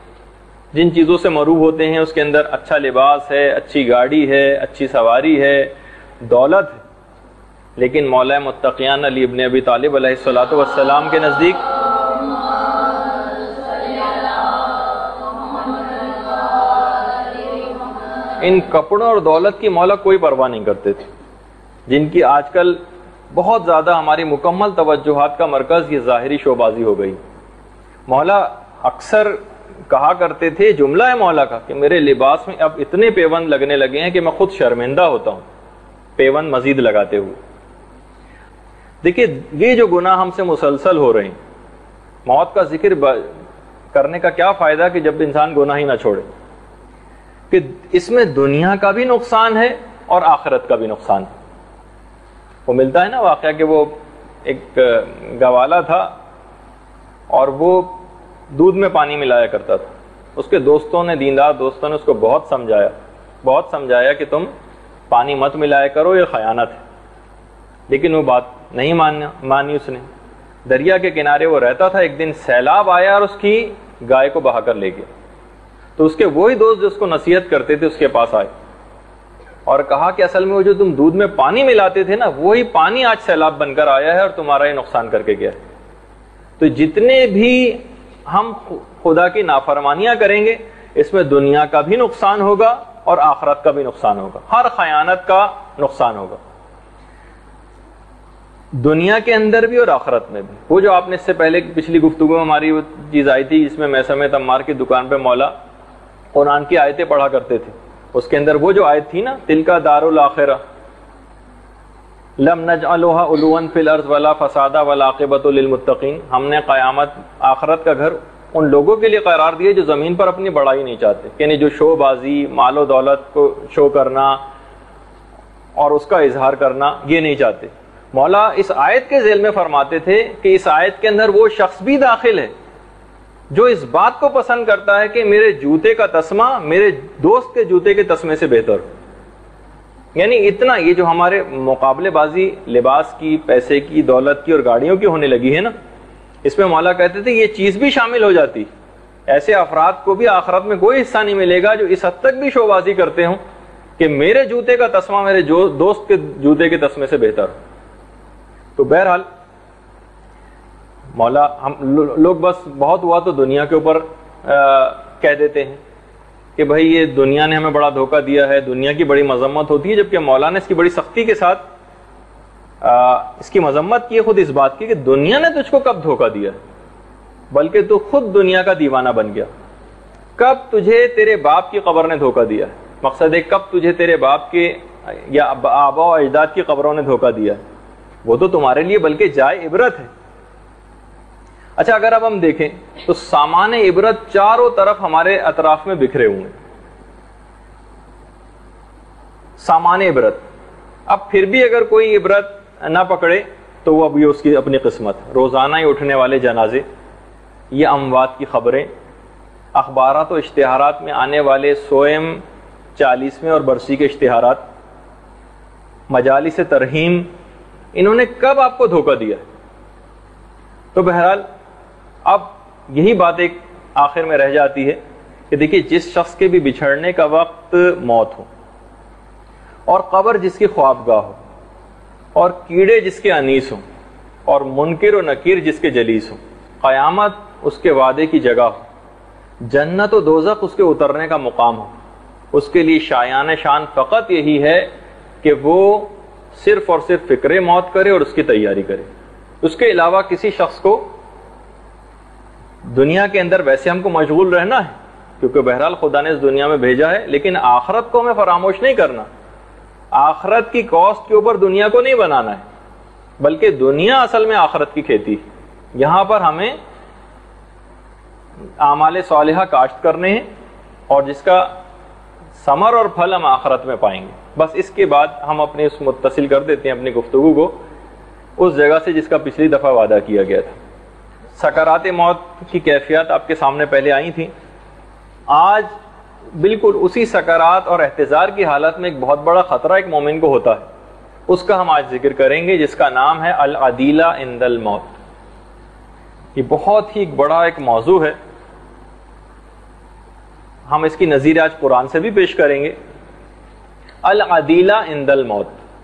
جن چیزوں سے مروب ہوتے ہیں اس کے اندر اچھا لباس ہے، اچھی گاڑی ہے، اچھی سواری ہے، دولت ہے، لیکن مولا متقیان علی ابن ابی طالب علیہ الصلوۃ والسلام کے نزدیک ان کپڑوں اور دولت کی مولا کوئی پرواہ نہیں کرتے تھے، جن کی آج کل بہت زیادہ ہماری مکمل توجہات کا مرکز یہ ظاہری شوبازی ہو گئی۔ مولا اکثر کہا کرتے تھے، جملہ ہے مولا کا، کہ میرے لباس میں اب اتنے پیوند لگنے لگے ہیں کہ میں خود شرمندہ ہوتا ہوں پیوند مزید لگاتے ہوئے۔ دیکھیے یہ جو گناہ ہم سے مسلسل ہو رہے ہیں، موت کا ذکر کرنے کا کیا فائدہ کہ جب انسان گناہ ہی نہ چھوڑے، کہ اس میں دنیا کا بھی نقصان ہے اور آخرت کا بھی نقصان ہے۔ وہ ملتا ہے نا واقعہ کہ وہ ایک گوالا تھا اور وہ دودھ میں پانی ملایا کرتا تھا، اس کے دوستوں نے، دیندار دوستوں نے اس کو بہت سمجھایا کہ تم پانی مت ملایا کرو، یہ خیانت ہے، لیکن وہ بات نہیں مانی اس نے۔ دریا کے کنارے وہ رہتا تھا، ایک دن سیلاب آیا اور اس کی گائے کو بہا کر لے گیا، تو اس کے وہی دوست جو اس کو نصیحت کرتے تھے اس کے پاس آئے اور کہا کہ اصل میں وہ جو تم دودھ میں پانی ملاتے تھے نا، وہی پانی آج سیلاب بن کر آیا ہے اور تمہارا یہ نقصان کر کے گیا ہے۔ تو جتنے بھی ہم خدا کی نافرمانیاں کریں گے، اس میں دنیا کا بھی نقصان ہوگا اور آخرت کا بھی نقصان ہوگا، ہر خیانت کا نقصان ہوگا، دنیا کے اندر بھی اور آخرت میں بھی۔ وہ جو آپ نے اس سے پہلے پچھلی گفتگو میں ہماری وہ چیز آئی تھی جس میں میں سمیت عمار کی دکان پہ مولا قرآن کی آیتیں پڑھا کرتے تھے، اس کے اندر وہ جو آیت تھی نا، تلکا دار الاخرہ لم نجعلها علوا فی الارض ولا فسادا والعاقبۃ للمتقین، ہم نے قیامت آخرت کا گھر ان لوگوں کے لیے قرار دیے جو زمین پر اپنی بڑائی نہیں چاہتے، یعنی جو شو بازی، مال و دولت کو شو کرنا اور اس کا اظہار کرنا یہ نہیں چاہتے۔ مولا اس آیت کے ذیل میں فرماتے تھے کہ اس آیت کے اندر وہ شخص بھی داخل ہے جو اس بات کو پسند کرتا ہے کہ میرے جوتے کا تسمہ میرے دوست کے جوتے کے تسمے سے بہتر ہو۔ یعنی اتنا یہ جو ہمارے مقابلے بازی لباس کی، پیسے کی، دولت کی اور گاڑیوں کی ہونے لگی ہے نا، اس میں مولا کہتے تھے یہ چیز بھی شامل ہو جاتی، ایسے افراد کو بھی آخرت میں کوئی حصہ نہیں ملے گا جو اس حد تک بھی شوبازی کرتے ہوں کہ میرے جوتے کا تسمہ میرے دوست کے جوتے کے تسمے سے بہتر ہو۔ تو بہرحال مولا ہم لوگ بس بہت ہوا تو دنیا کے اوپر کہہ دیتے ہیں کہ بھائی یہ دنیا نے ہمیں بڑا دھوکہ دیا ہے، دنیا کی بڑی مذمت ہوتی ہے، جبکہ مولا نے اس کی بڑی سختی کے ساتھ اس کی مذمت کی خود اس بات کی کہ دنیا نے تجھ کو کب دھوکہ دیا، بلکہ تو خود دنیا کا دیوانہ بن گیا۔ کب تجھے تیرے باپ کی قبر نے دھوکہ دیا، مقصد ہے کب تجھے تیرے باپ کے یا آبا و اجداد کی قبروں نے دھوکہ دیا، وہ تو تمہارے لیے بلکہ جائے عبرت ہے۔ اچھا اگر اب ہم دیکھیں تو سامان عبرت چاروں طرف ہمارے اطراف میں بکھرے ہوئے ہیں، سامان عبرت۔ اب پھر بھی اگر کوئی عبرت نہ پکڑے تو وہ ابھی اس کی اپنی قسمت، روزانہ ہی اٹھنے والے جنازے، یہ اموات کی خبریں، اخبارات و اشتہارات میں آنے والے سوئم، 40ویں اور برسی کے اشتہارات، مجالس ترہیم، انہوں نے کب آپ کو دھوکہ دیا؟ تو بہرحال اب یہی بات ایک آخر میں رہ جاتی ہے کہ دیکھیے جس شخص کے بھی بچھڑنے کا وقت موت ہو، اور قبر جس کی خوابگاہ ہو، اور کیڑے جس کے انیس ہوں، اور منکر و نکیر جس کے جلیس ہوں، قیامت اس کے وعدے کی جگہ ہو، جنت و دوزخ اس کے اترنے کا مقام ہو، اس کے لیے شایان شان فقط یہی ہے کہ وہ صرف اور صرف فکر موت کرے اور اس کی تیاری کرے۔ اس کے علاوہ کسی شخص کو دنیا کے اندر ویسے ہم کو مشغول رہنا ہے کیونکہ بہرحال خدا نے اس دنیا میں بھیجا ہے، لیکن آخرت کو ہمیں فراموش نہیں کرنا، آخرت کی کاسٹ کے اوپر دنیا کو نہیں بنانا ہے، بلکہ دنیا اصل میں آخرت کی کھیتی ہے۔ یہاں پر ہمیں اعمال صالحہ کاشت کرنے ہیں اور جس کا ثمر اور پھل ہم آخرت میں پائیں گے۔ بس اس کے بعد ہم اپنے اس متصل کر دیتے ہیں اپنی گفتگو کو اس جگہ سے جس کا پچھلی دفعہ وعدہ کیا گیا تھا۔ سکرات موت کی کیفیات آپ کے سامنے پہلے آئی تھیں، آج بالکل اسی سکرات اور احتضار کی حالت میں ایک بہت بڑا خطرہ ایک مومن کو ہوتا ہے، اس کا ہم آج ذکر کریں گے، جس کا نام ہے العدیلہ عند الموت۔ یہ بہت ہی بڑا ایک موضوع ہے، ہم اس کی نظیر آج قرآن سے بھی پیش کریں گے۔ العدیلہ عند الموت،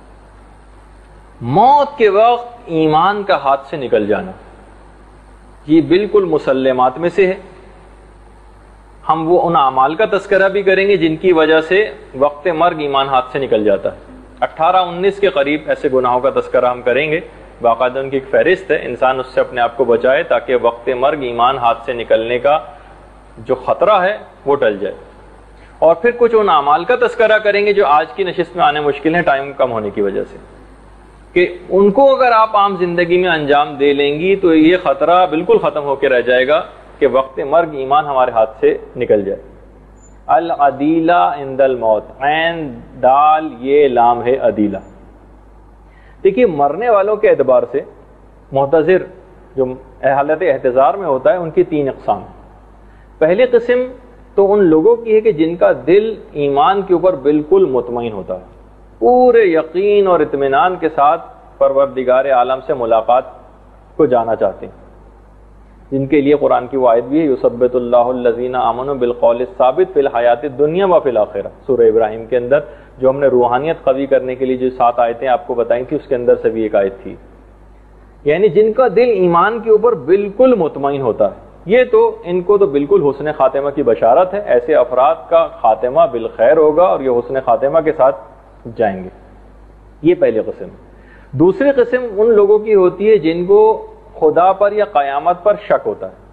موت کے وقت ایمان کا ہاتھ سے نکل جانا، یہ بالکل مسلمات میں سے ہے۔ ہم وہ ان اعمال کا تذکرہ بھی کریں گے جن کی وجہ سے وقت مرگ ایمان ہاتھ سے نکل جاتا ہے. 18-19 کے قریب ایسے گناہوں کا تذکرہ ہم کریں گے. باقاعدہ ان کی ایک فہرست ہے, انسان اس سے اپنے آپ کو بچائے تاکہ وقت مرگ ایمان ہاتھ سے نکلنے کا جو خطرہ ہے وہ ٹل جائے. اور پھر کچھ ان اعمال کا تذکرہ کریں گے جو آج کی نشست میں آنے مشکل ہیں ٹائم کم ہونے کی وجہ سے, کہ ان کو اگر آپ عام زندگی میں انجام دے لیں گی تو یہ خطرہ بالکل ختم ہو کے رہ جائے گا کہ وقت مرگ ایمان ہمارے ہاتھ سے نکل جائے. العدیلہ عند الموت, عین دال یہ لام ہے عدیلہ. دیکھیے مرنے والوں کے اعتبار سے محتضر جو حالت احتضار میں ہوتا ہے ان کی 3 اقسام. پہلی قسم تو ان لوگوں کی ہے کہ جن کا دل ایمان کے اوپر بالکل مطمئن ہوتا ہے, پورے یقین اور اطمینان کے ساتھ پروردگار عالم سے ملاقات کو جانا چاہتے ہیں, جن کے لیے قرآن کی وہ آیت بھی ہے یثبت اللہ الذین آمنوا بالقول الثابت فی الحیات الدنیا و فی الآخرہ, سورہ ابراہیم کے اندر جو ہم نے روحانیت قوی کرنے کے لیے جو 7 آیتیں آپ کو بتائی تھی اس کے اندر سے بھی ایک آیت تھی. یعنی جن کا دل ایمان کے اوپر بالکل مطمئن ہوتا ہے, یہ تو ان کو تو بالکل حسن خاتمہ کی بشارت ہے. ایسے افراد کا خاتمہ بالخیر ہوگا اور یہ حسن خاتمہ کے ساتھ جائیں گے. یہ پہلی قسم. دوسری قسم ان لوگوں کی ہوتی ہے جن کو خدا پر یا قیامت پر شک ہوتا ہے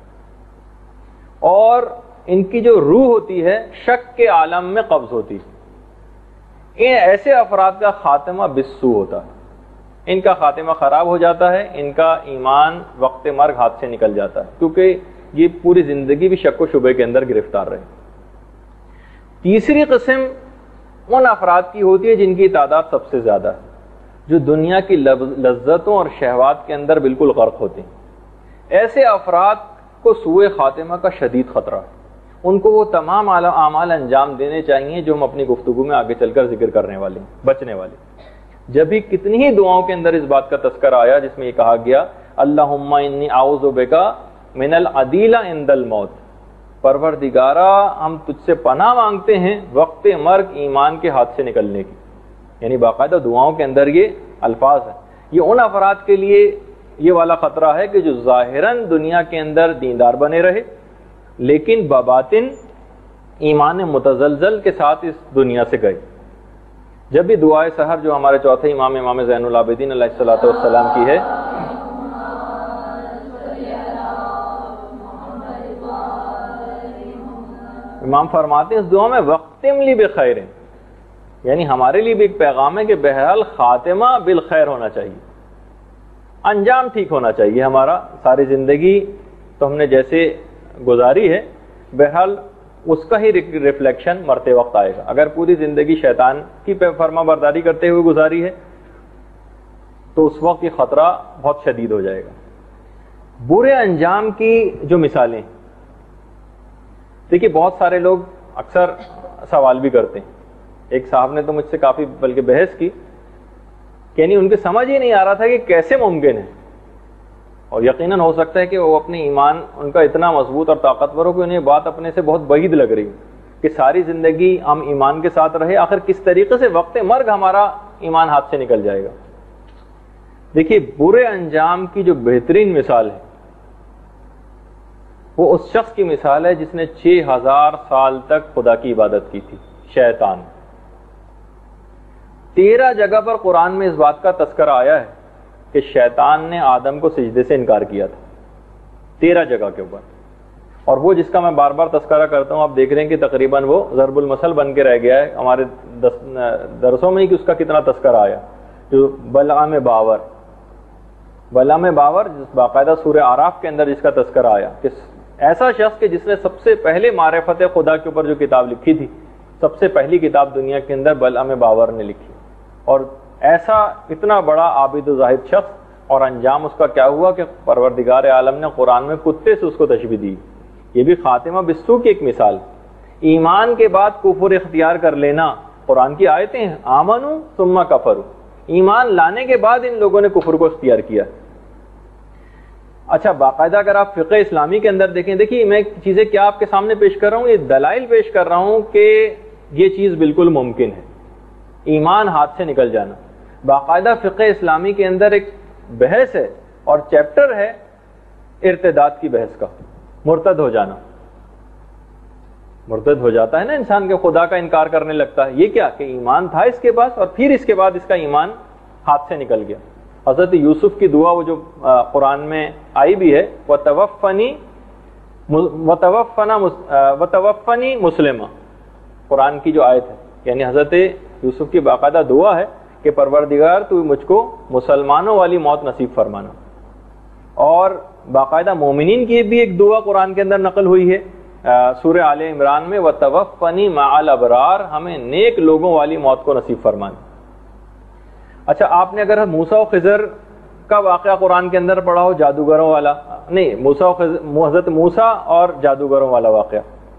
اور ان کی جو روح ہوتی ہے شک کے عالم میں قبض ہوتی ہے. ایسے افراد کا خاتمہ بالسوء ہوتا ہے, ان کا خاتمہ خراب ہو جاتا ہے, ان کا ایمان وقت مرگ ہاتھ سے نکل جاتا ہے کیونکہ یہ پوری زندگی بھی شک و شبے کے اندر گرفتار رہے. تیسری قسم ان افراد کی ہوتی ہے جن کی تعداد سب سے زیادہ ہے, جو دنیا کی لذتوں اور شہوات کے اندر بالکل غرق ہوتے ہیں. ایسے افراد کو سوء خاتمہ کا شدید خطرہ ہے. ان کو وہ تمام اعمال انجام دینے چاہیے جو ہم اپنی گفتگو میں آگے چل کر ذکر کرنے والے ہیں, بچنے والے. جب بھی کتنی ہی دعاؤں کے اندر اس بات کا تذکرہ آیا جس میں یہ کہا گیا اللہم انی اعوذ بک من العدیلہ عند الموت, پروردگارا ہم تجھ سے پناہ مانگتے ہیں وقت مرگ ایمان کے ہاتھ سے نکلنے کی. یعنی باقاعدہ دعاؤں کے اندر یہ الفاظ ہیں. یہ ان افراد کے لیے یہ والا خطرہ ہے کہ جو ظاہراً دنیا کے اندر دیندار بنے رہے لیکن بباطن ایمان متزلزل کے ساتھ اس دنیا سے گئے. جب بھی دعائے سحر جو ہمارے چوتھے امام زین العابدین علیہ الصلوۃ والسلام کی ہے, امام فرماتے ہیں اس دعا میں وقتم لی بخیر, یعنی ہمارے لیے بھی ایک پیغام ہے کہ بہرحال خاتمہ بالخیر ہونا چاہیے, انجام ٹھیک ہونا چاہیے ہمارا. ساری زندگی تو ہم نے جیسے گزاری ہے بہرحال اس کا ہی ریفلیکشن مرتے وقت آئے گا. اگر پوری زندگی شیطان کی فرما برداری کرتے ہوئے گزاری ہے تو اس وقت یہ خطرہ بہت شدید ہو جائے گا. برے انجام کی جو مثالیں, دیکھیے بہت سارے لوگ اکثر سوال بھی کرتے ہیں. ایک صاحب نے تو مجھ سے کافی بلکہ بحث کی, یعنی ان کے سمجھ ہی نہیں آ رہا تھا کہ کیسے ممکن ہے. اور یقیناً ہو سکتا ہے کہ وہ اپنے ایمان ان کا اتنا مضبوط اور طاقتور ہو کہ انہیں بات اپنے سے بہت بعید لگ رہی کہ ساری زندگی ہم ایمان کے ساتھ رہے, آخر کس طریقے سے وقت مرگ ہمارا ایمان ہاتھ سے نکل جائے گا. دیکھیے برے انجام کی جو بہترین مثال ہے وہ اس شخص کی مثال ہے جس نے 6000 سال تک خدا کی عبادت کی تھی, شیطان. 13 جگہ پر قرآن میں اس بات کا تذکرہ آیا ہے کہ شیطان نے آدم کو سجدے سے انکار کیا تھا 13 جگہ کے اوپر. اور وہ جس کا میں بار بار تذکرہ کرتا ہوں آپ دیکھ رہے ہیں کہ تقریباً وہ ضرب المثل بن کے رہ گیا ہے ہمارے درسوں میں ہی کہ اس کا کتنا تذکرہ آیا. جو بلعام باور جس باقاعدہ سورہ اعراف کے اندر جس کا تذکرہ آیا کہ ایسا شخص کہ جس نے سب سے پہلے معرفت خدا کے اوپر جو کتاب لکھی تھی, سب سے پہلی کتاب دنیا کے اندر بلعام باور نے لکھی. اور ایسا اتنا بڑا عابد و زاہد شخص, اور انجام اس کا کیا ہوا کہ پروردگار عالم نے قرآن میں کتے سے اس کو تشبیہ دی. یہ بھی خاتمہ بالسوء کی ایک مثال. ایمان کے بعد کفر اختیار کر لینا, قرآن کی آیتیں ہیں آمنوا ثم کفروا, ایمان لانے کے بعد ان لوگوں نے کفر کو اختیار کیا. اچھا باقاعدہ اگر آپ فقہ اسلامی کے اندر دیکھیں, دیکھیے میں چیزیں کیا آپ کے سامنے پیش کر رہا ہوں, یہ دلائل پیش کر رہا ہوں کہ یہ چیز بالکل ممکن ہے, ایمان ہاتھ سے نکل جانا. باقاعدہ فقہ اسلامی کے اندر ایک بحث ہے اور چیپٹر ہے ارتداد کی بحث کا, مرتد ہو جانا. مرتد ہو جاتا ہے نا انسان کے, خدا کا انکار کرنے لگتا ہے. یہ کیا کہ ایمان تھا اس کے پاس اور پھر اس کے بعد اس کا ایمان ہاتھ سے نکل گیا. حضرت یوسف کی دعا وہ جو قرآن میں آئی بھی ہے, وَتَوَفَّنِي مُسْلِمًا, قرآن کی جو آیت ہے, یعنی حضرت یوسف کی باقاعدہ دعا ہے کہ پروردگار تو مجھ کو مسلمانوں والی موت نصیب فرمانا. اور باقاعدہ مومنین کی بھی ایک دعا قرآن کے اندر نقل ہوئی ہے سورہ آل عمران میں, وَتَوَفَّنِي مَعَ الْأَبْرَارِ, ہمیں نیک لوگوں والی موت کو نصیب فرمانا. اچھا, آپ نے اگر موسیٰ و خضر کا واقعہ قرآن کے اندر پڑھا ہو, جادوگروں والا نہیں, حضرت موسیٰ اور جادوگروں والا واقعہ,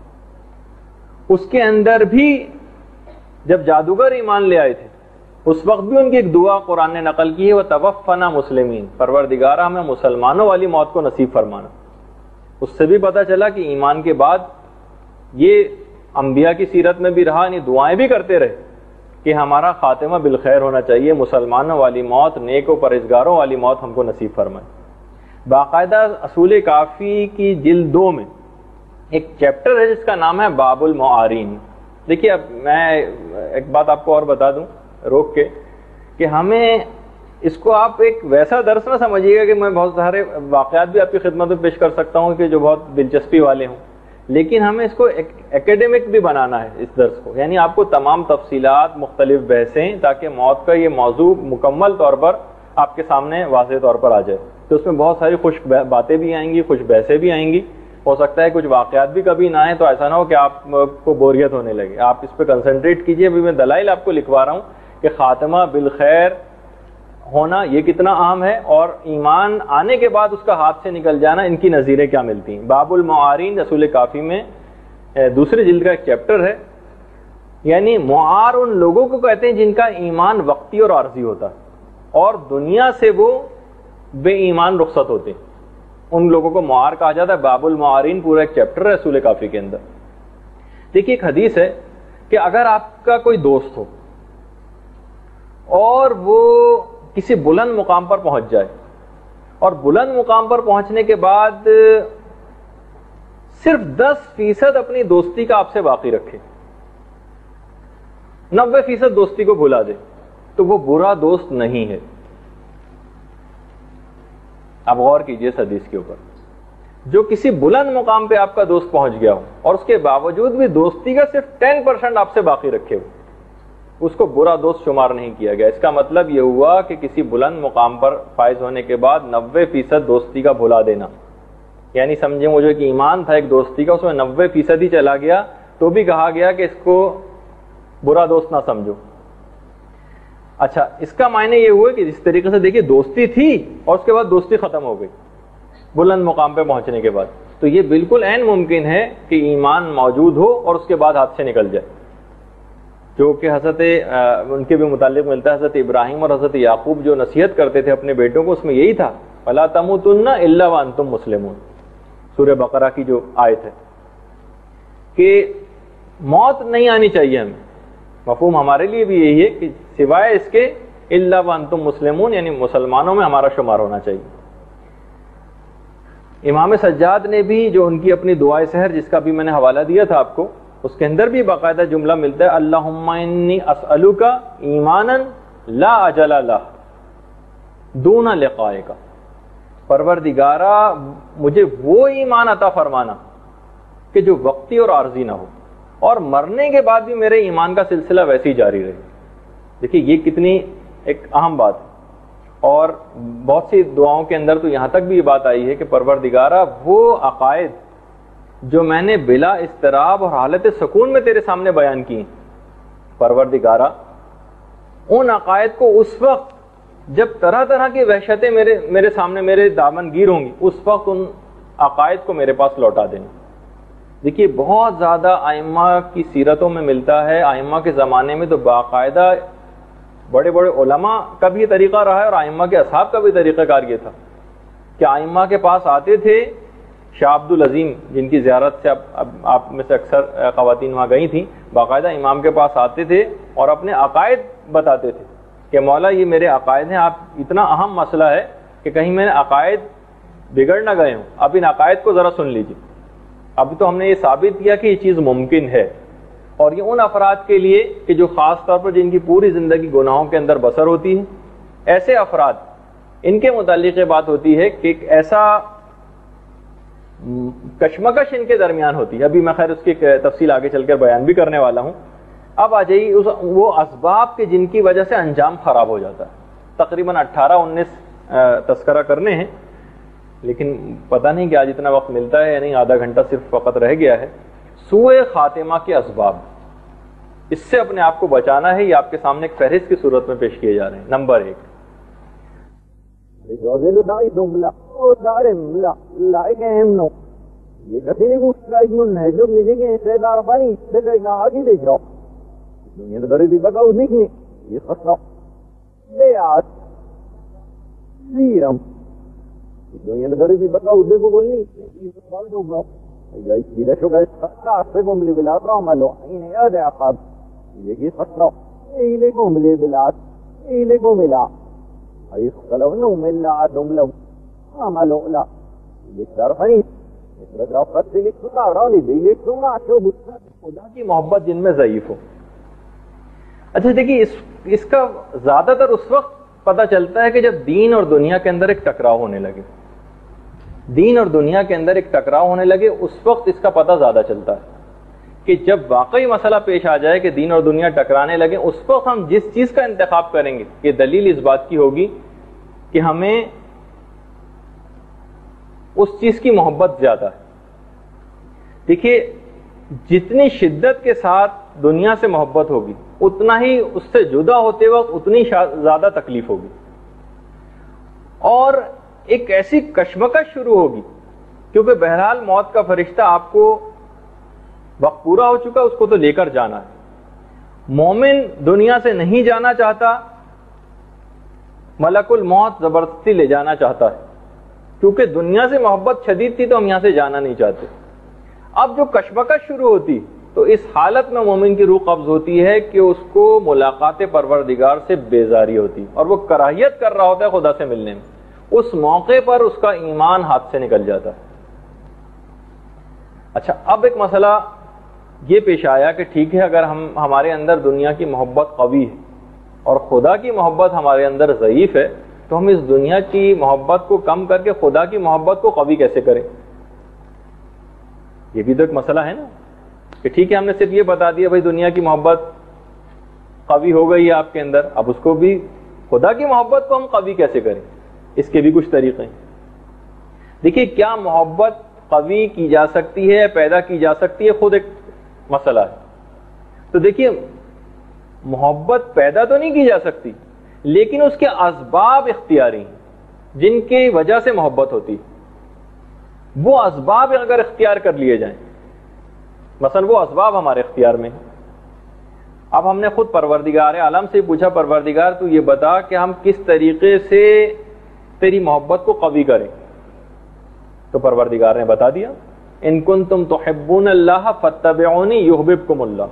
اس کے اندر بھی جب جادوگر ایمان لے آئے تھے اس وقت بھی ان کی ایک دعا قرآن نے نقل کی ہے, وَتَوَفَّنَا مُسْلِمِينَ, پروردگارہ ہمیں مسلمانوں والی موت کو نصیب فرمانا. اس سے بھی پتہ چلا کہ ایمان کے بعد یہ انبیاء کی سیرت میں بھی رہا, یعنی دعائیں بھی کرتے رہے کہ ہمارا خاتمہ بالخیر ہونا چاہیے, مسلمانوں والی موت, نیک و پرہیزگاروں والی موت ہم کو نصیب فرمائے. باقاعدہ اصول کافی کی جلد 2 میں ایک چیپٹر ہے جس کا نام ہے باب المعارین. دیکھیے, اب میں ایک بات آپ کو اور بتا دوں روک کے, کہ ہمیں اس کو آپ ایک ویسا درس نہ سمجھیے گا کہ میں بہت سارے واقعات بھی آپ کی خدمت میں پیش کر سکتا ہوں کہ جو بہت دلچسپی والے ہوں, لیکن ہمیں اس کو ایکیڈمک بھی بنانا ہے اس درس کو, یعنی آپ کو تمام تفصیلات, مختلف بحثیں, تاکہ موت کا یہ موضوع مکمل طور پر آپ کے سامنے واضح طور پر آ جائے. تو اس میں بہت ساری خوش باتیں بھی آئیں گی, خوش بحثیں بھی آئیں گی, ہو سکتا ہے کچھ واقعات بھی کبھی نہ آئیں, تو ایسا نہ ہو کہ آپ کو بوریت ہونے لگے. آپ اس پہ کنسنٹریٹ کیجئے. ابھی میں دلائل آپ کو لکھوا رہا ہوں کہ خاتمہ بالخیر ہونا یہ کتنا اہم ہے, اور ایمان آنے کے بعد اس کا ہاتھ سے نکل جانا, ان کی نظیریں کیا ملتی ہیں. باب المعارین رسول کافی میں دوسری جلد کا ایک چیپٹر ہے. یعنی معار ان لوگوں کو کہتے ہیں جن کا ایمان وقتی اور عارضی ہوتا ہے اور دنیا سے وہ بے ایمان رخصت ہوتے ہیں, ان لوگوں کو معار کہا جاتا ہے. باب المعارین پورا ایک چیپٹر ہے رسول کافی کے اندر. دیکھیے, ایک حدیث ہے کہ اگر آپ کا کوئی دوست ہو اور وہ کسی بلند مقام پر پہنچ جائے, اور بلند مقام پر پہنچنے کے بعد صرف 10% اپنی دوستی کا آپ سے باقی رکھے, 90% دوستی کو بھلا دے, تو وہ برا دوست نہیں ہے. آپ غور کیجئے اس حدیث کے اوپر. جو کسی بلند مقام پہ آپ کا دوست پہنچ گیا ہو اور اس کے باوجود بھی دوستی کا صرف 10% آپ سے باقی رکھے ہو, اس کو برا دوست شمار نہیں کیا گیا. اس کا مطلب یہ ہوا کہ کسی بلند مقام پر فائز ہونے کے بعد 90% دوستی کا بھلا دینا, یعنی سمجھیں وہ جو ایک ایمان تھا ایک دوستی کا, اس میں 90% ہی چلا گیا, تو بھی کہا گیا کہ اس کو برا دوست نہ سمجھو. اچھا, اس کا معنی یہ ہوا کہ جس طریقے سے دیکھیے دوستی تھی اور اس کے بعد دوستی ختم ہو گئی بلند مقام پہ پہنچنے کے بعد, تو یہ بالکل عین ممکن ہے کہ ایمان موجود ہو اور اس کے بعد ہاتھ سے نکل جائے, جو کہ حضرت ان کے بھی متعلق ملتا ہے. حضرت ابراہیم اور حضرت یعقوب جو نصیحت کرتے تھے اپنے بیٹوں کو, اس میں یہی تھا, فَلَا تَمُوتُنَّ إِلَّا وَأَنْتُمْ مُسْلِمُونَ, سورہ بقرہ کی جو آیت ہے, کہ موت نہیں آنی چاہیے ہمیں. مفہوم ہمارے لیے بھی یہی ہے کہ سوائے اس کے إِلَّا وَأَنْتُمْ مُسْلِمُونَ, یعنی مسلمانوں میں ہمارا شمار ہونا چاہیے. امام سجاد نے بھی جو ان کی اپنی دعائے سحر جس کا بھی میں نے حوالہ دیا تھا آپ کو, اس کے اندر بھی باقاعدہ جملہ ملتا ہے, اللہم انی اسألک ایمانا لا اجل لہ دون لقائک, پروردگارا مجھے وہ ایمان عطا فرمانا کہ جو وقتی اور عارضی نہ ہو, اور مرنے کے بعد بھی میرے ایمان کا سلسلہ ویسے ہی جاری رہے. دیکھیے یہ کتنی ایک اہم بات ہے, اور بہت سی دعاؤں کے اندر تو یہاں تک بھی یہ بات آئی ہے کہ پروردگارا وہ عقائد جو میں نے بلا اضطراب اور حالت سکون میں تیرے سامنے بیان کی, پروردگارا ان عقائد کو اس وقت جب طرح طرح کی وحشتیں میرے سامنے میرے دامن گیر ہوں گی, اس وقت ان عقائد کو میرے پاس لوٹا دینا. دیکھیے بہت زیادہ ائمہ کی سیرتوں میں ملتا ہے, ائمہ کے زمانے میں تو باقاعدہ بڑے بڑے علماء کا بھی یہ طریقہ رہا ہے اور ائمہ کے اصحاب کا بھی طریقہ کار یہ تھا کہ ائمہ کے پاس آتے تھے. شاہ عبد العظیم جن کی زیارت سے آپ میں سے اکثر خواتین وہاں گئی تھیں, باقاعدہ امام کے پاس آتے تھے اور اپنے عقائد بتاتے تھے کہ مولا یہ میرے عقائد ہیں, آپ اتنا اہم مسئلہ ہے کہ کہیں میں عقائد بگڑ نہ گئے ہوں, اب ان عقائد کو ذرا سن لیجیے. ابھی تو ہم نے یہ ثابت کیا کہ یہ چیز ممکن ہے، اور یہ ان افراد کے لیے کہ جو خاص طور پر جن کی پوری زندگی گناہوں کے اندر بسر ہوتی ہے، ایسے افراد ان کے متعلق یہ بات ہوتی ہے کہ ایک ایسا کشمکش ان کے درمیان ہوتی ہے. ابھی میں خیر اس کی تفصیل آگے چل کر بیان بھی کرنے والا ہوں. اب آ جائیے وہ اسباب کے جن کی وجہ سے انجام خراب ہو جاتا ہے. تقریباً 18-19 تذکرہ کرنے ہیں، لیکن پتہ نہیں کہ آج اتنا وقت ملتا ہے یا نہیں، آدھا گھنٹہ صرف فقط رہ گیا ہے. سوء خاتمہ کے اسباب، اس سے اپنے آپ کو بچانا ہے. یہ آپ کے سامنے ایک فہرست کی صورت میں پیش کیے جا رہے ہیں. نمبر 1، خدا کی محبت جن میں ضعیف ہو. اچھا دیکھیے اس کا زیادہ تر اس وقت پتہ چلتا ہے کہ جب دین اور دنیا کے اندر ایک ٹکراؤ ہونے لگے. دین اور دنیا کے اندر ایک ٹکراؤ ہونے لگے اس وقت اس کا پتہ زیادہ چلتا ہے کہ جب واقعی مسئلہ پیش آ جائے کہ دین اور دنیا ٹکرانے لگے، اس وقت ہم جس چیز کا انتخاب کریں گے یہ دلیل اس بات کی ہوگی کہ ہمیں اس چیز کی محبت زیادہ ہے. دیکھیے جتنی شدت کے ساتھ دنیا سے محبت ہوگی اتنا ہی اس سے جدا ہوتے وقت اتنی زیادہ تکلیف ہوگی، اور ایک ایسی کشمکش شروع ہوگی کیونکہ بہرحال موت کا فرشتہ آپ کو وقت پورا ہو چکا، اس کو تو لے کر جانا ہے. مومن دنیا سے نہیں جانا چاہتا، ملک الموت زبردستی لے جانا چاہتا ہے کیونکہ دنیا سے محبت شدید تھی تو ہم یہاں سے جانا نہیں چاہتے. اب جو کشمکش شروع ہوتی تو اس حالت میں مومن کی روح قبض ہوتی ہے کہ اس کو ملاقات پروردگار سے بیزاری ہوتی اور وہ کراہیت کر رہا ہوتا ہے خدا سے ملنے میں. اس موقع پر اس کا ایمان ہاتھ سے نکل جاتا ہے. اچھا اب ایک مسئلہ یہ پیش آیا کہ ٹھیک ہے اگر ہمارے اندر دنیا کی محبت قوی ہے اور خدا کی محبت ہمارے اندر ضعیف ہے تو ہم اس دنیا کی محبت کو کم کر کے خدا کی محبت کو قوی کیسے کریں؟ یہ بھی تو ایک مسئلہ ہے نا کہ ٹھیک ہے ہم نے صرف یہ بتا دیا بھائی دنیا کی محبت قوی ہو گئی ہے آپ کے اندر، اب اس کو بھی خدا کی محبت کو ہم قوی کیسے کریں؟ اس کے بھی کچھ طریقے ہیں. دیکھیے کیا محبت قوی کی جا سکتی ہے، پیدا کی جا سکتی ہے، خود ایک مسئلہ ہے. تو دیکھیے محبت پیدا تو نہیں کی جا سکتی لیکن اس کے اسباب اختیاری ہیں جن کی وجہ سے محبت ہوتی. وہ اسباب اگر اختیار کر لیے جائیں، مثلا وہ اسباب ہمارے اختیار میں ہیں. اب ہم نے خود پروردگار عالم سے پوچھا پروردگار تو یہ بتا کہ ہم کس طریقے سے تیری محبت کو قوی کریں، تو پروردگار نے بتا دیا ان کنتم تحبون اللہ فاتبعونی یحببکم اللہ.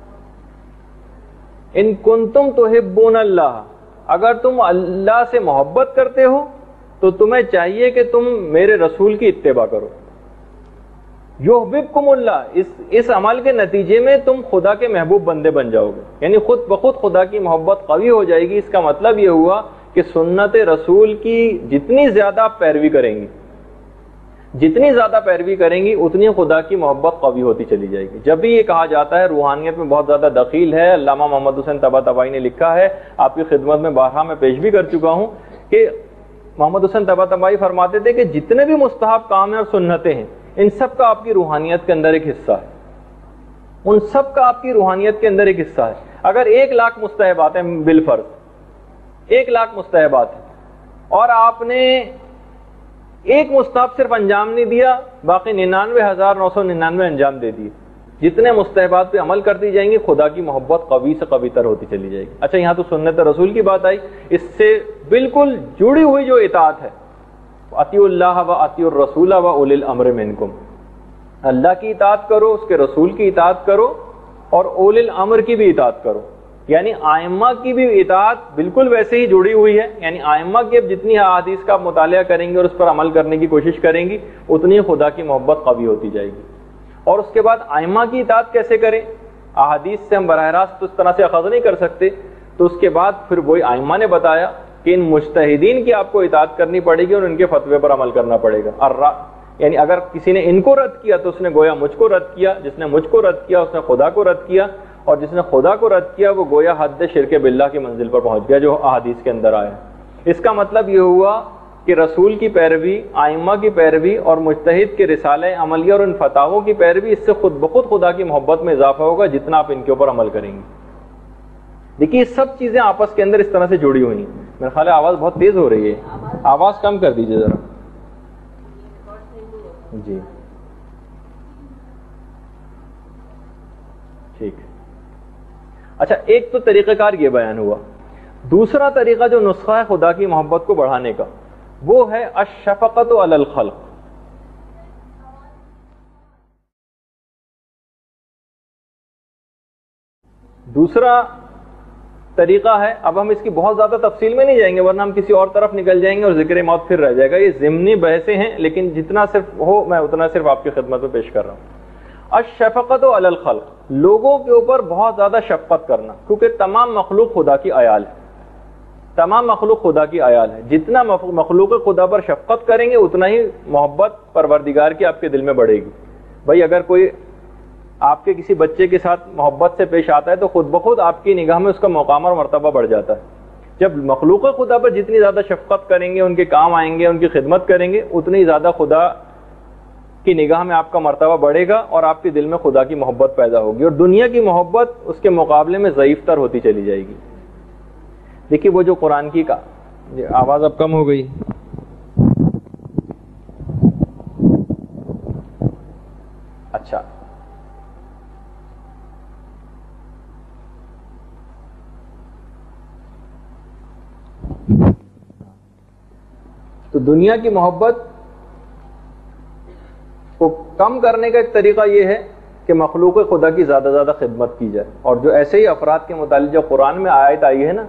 ان کنتم تحبون اللہ، اگر تم اللہ سے محبت کرتے ہو تو تمہیں چاہیے کہ تم میرے رسول کی اتباع کرو. یحببکم اللہ، اس عمل کے نتیجے میں تم خدا کے محبوب بندے بن جاؤ گے، یعنی خود بخود خدا کی محبت قوی ہو جائے گی. اس کا مطلب یہ ہوا کہ سنت رسول کی جتنی زیادہ پیروی کریں گی، جتنی زیادہ پیروی کریں گی اتنی خدا کی محبت قوی ہوتی چلی جائے گی. جب بھی یہ کہا جاتا ہے روحانیت میں بہت زیادہ دخیل ہے، علامہ محمد حسین طباطبائی نے لکھا ہے، آپ کی خدمت میں بارہا میں پیش بھی کر چکا ہوں کہ محمد حسین طباطبائی فرماتے تھے کہ جتنے بھی مستحب کام ہیں اور سنتیں ہیں ان سب کا آپ کی روحانیت کے اندر ایک حصہ ہے. ان سب کا آپ کی روحانیت کے اندر ایک حصہ ہے. اگر 1,00,000 مستحبات ہیں بالفرض، 1,00,000 مستحبات ہیں اور آپ نے ایک مستحب صرف انجام نہیں دیا، باقی 99,999 انجام دے دیے، جتنے مستحبات پہ عمل کرتی جائیں گی خدا کی محبت قوی سے قوی تر ہوتی چلی جائے گی. اچھا یہاں تو سنت رسول کی بات آئی، اس سے بالکل جڑی ہوئی جو اطاعت ہے، اطیعوا اللہ و اطیعوا الرسول و اولی الامر منکم، اللہ کی اطاعت کرو، اس کے رسول کی اطاعت کرو اور اولی الامر کی بھی اطاعت کرو. یعنی آئمہ کی بھی اطاعت بالکل ویسے ہی جڑی ہوئی ہے. یعنی آئمہ کی اب جتنی احادیث کا آپ مطالعہ کریں گے اور اس پر عمل کرنے کی کوشش کریں گی اتنی خدا کی محبت قوی ہوتی جائے گی. اور اس کے بعد ائمہ کی اطاعت کیسے کریں؟ احادیث سے ہم براہ راست اس طرح سے اخذ نہیں کر سکتے، تو اس کے بعد پھر وہی ائمہ نے بتایا کہ ان مجتہدین کی آپ کو اطاعت کرنی پڑے گی اور ان کے فتوے پر عمل کرنا پڑے گا۔ یعنی اگر کسی نے ان کو رد کیا تو اس نے گویا مجھ کو رد کیا، جس نے مجھ کو رد کیا اس نے خدا کو رد کیا، اور جس نے خدا کو رد کیا وہ گویا حد شرک باللہ کی منزل پر پہنچ گیا جو احادیث کے اندر آیا۔ اس کا مطلب یہ ہوا کہ رسول کی پیروی، ائمہ کی پیروی اور مجتہد کے رسالہ عملیہ اور ان فتاووں کی پیروی، اس سے خود بخود خدا کی محبت میں اضافہ ہوگا جتنا آپ ان کے اوپر عمل کریں گے۔ دیکھیے یہ سب چیزیں آپس کے اندر اس طرح سے جڑی ہوئی ہیں۔ میرا خیال ہے آواز بہت تیز ہو رہی ہے، آواز کم کر دیجیے ذرا۔ جی ٹھیک ہے۔ اچھا، ایک تو طریقہ کار یہ بیان ہوا۔ دوسرا طریقہ جو نسخہ ہے خدا کی محبت کو بڑھانے کا، وہ ہے الشفقۃ علی الخلق۔ دوسرا طریقہ ہے، اب ہم اس کی بہت زیادہ تفصیل میں نہیں جائیں گے ورنہ ہم کسی اور طرف نکل جائیں گے اور ذکر موت پھر رہ جائے گا۔ یہ ضمنی بحثیں ہیں لیکن جتنا صرف ہو میں اتنا صرف آپ کی خدمت میں پیش کر رہا ہوں۔ الشفقۃ علی الخلق، لوگوں کے اوپر بہت زیادہ شفقت کرنا، کیونکہ تمام مخلوق خدا کی عیال ہے، تمام مخلوق خدا کی عیال ہے۔ جتنا مخلوق خدا پر شفقت کریں گے اتنا ہی محبت پروردگار کی آپ کے دل میں بڑھے گی۔ بھائی اگر کوئی آپ کے کسی بچے کے ساتھ محبت سے پیش آتا ہے تو خود بخود آپ کی نگاہ میں اس کا مقام اور مرتبہ بڑھ جاتا ہے۔ جب مخلوق خدا پر جتنی زیادہ شفقت کریں گے، ان کے کام آئیں گے، ان کی خدمت کریں گے، اتنی زیادہ خدا کی نگاہ میں آپ کا مرتبہ بڑھے گا اور آپ کے دل میں خدا کی محبت پیدا ہوگی، اور دنیا کی محبت اس کے مقابلے میں ضعیف تر ہوتی چلی جائے گی۔ دیکھیے وہ جو قرآن کی آواز اب کم ہو گئی، اچھا تو دنیا کی محبت کو کم کرنے کا ایک طریقہ یہ ہے کہ مخلوق خدا کی زیادہ زیادہ خدمت کی جائے، اور جو ایسے ہی افراد کے متعلق جو قرآن میں آیت آئی ہے نا،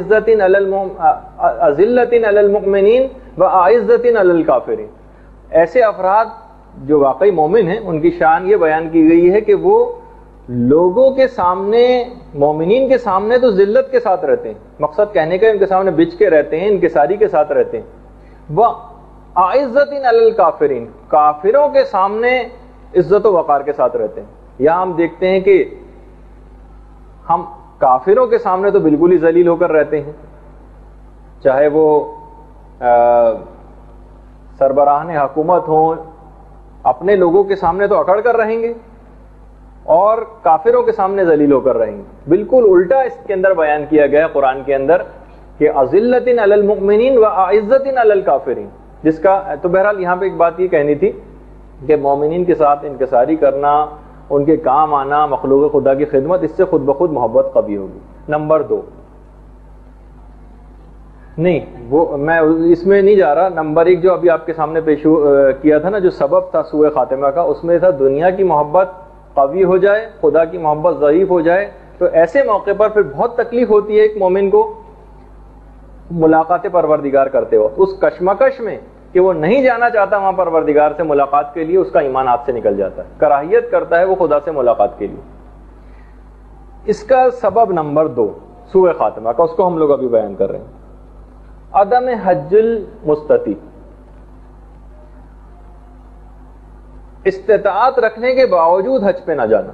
اذلۃ علی المؤمنین واعزۃ علی الکافرین، ایسے افراد جو واقعی مومن ہیں ان کی شان یہ بیان کی گئی ہے کہ وہ لوگوں کے سامنے، مومنین کے سامنے تو ذلت کے ساتھ رہتے ہیں، مقصد کہنے کا ان کے سامنے بچ کے رہتے ہیں، انکساری کے ساتھ رہتے ہیں، وَأَعِزَّةٍ عَلَى الْكَافِرِينَ، کافروں کے سامنے عزت و وقار کے ساتھ رہتے ہیں۔ یہاں ہم دیکھتے ہیں کہ ہم کافروں کے سامنے تو بالکل ہی ذلیل ہو کر رہتے ہیں، چاہے وہ سربراہان حکومت ہوں، اپنے لوگوں کے سامنے تو اکڑ کر رہیں گے اور کافروں کے سامنے ذلیل ہو کر رہیں گے۔ بالکل الٹا اس کے اندر بیان کیا گیا قرآن کے اندر کہ اذلۃ علی المؤمنین واعزۃ علی الکافرین، جس کا تو بہرحال یہاں پہ ایک بات یہ کہنی تھی کہ مومنین کے ساتھ انکساری کرنا، ان کے کام آنا، مخلوق خدا کی خدمت، اس سے خود بخود محبت قوی ہوگی۔ نمبر 2 نہیں، وہ میں اس میں نہیں جا رہا۔ نمبر 1 جو ابھی آپ کے سامنے پیش کیا تھا نا، جو سبب تھا سوء خاتمہ کا، اس میں تھا دنیا کی محبت قوی ہو جائے، خدا کی محبت ضعیف ہو جائے، تو ایسے موقع پر پھر بہت تکلیف ہوتی ہے ایک مومن کو ملاقات پروردگار کرتے ہو، اس کشمکش میں کہ وہ نہیں جانا چاہتا وہاں پروردگار سے ملاقات کے لیے، اس کا ایمان ہاتھ سے نکل جاتا ہے، کراہیت کرتا ہے وہ خدا سے ملاقات کے لیے۔ اس کا سبب نمبر 2 سوء خاتمہ کا، اس کو ہم لوگ ابھی بیان کر رہے ہیں۔ عدم حج المستطیع، استطاعت رکھنے کے باوجود حج پہ نہ جانا،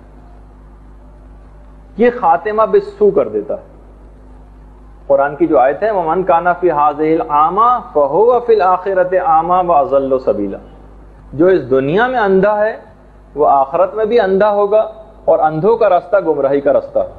یہ خاتمہ بالسوء کر دیتا ہے۔ قرآن کی جو آیت ہے وَمَنْ كَانَ فِي هَٰذِهِ الْأَعْمَىٰ فَهُوَ فِي الْآخِرَةِ أَعْمَىٰ وَأَضَلُّ سَبِيلًا، جو اس دنیا میں اندھا ہے وہ آخرت میں بھی اندھا ہوگا، اور اندھوں کا راستہ گمراہی کا راستہ ہے،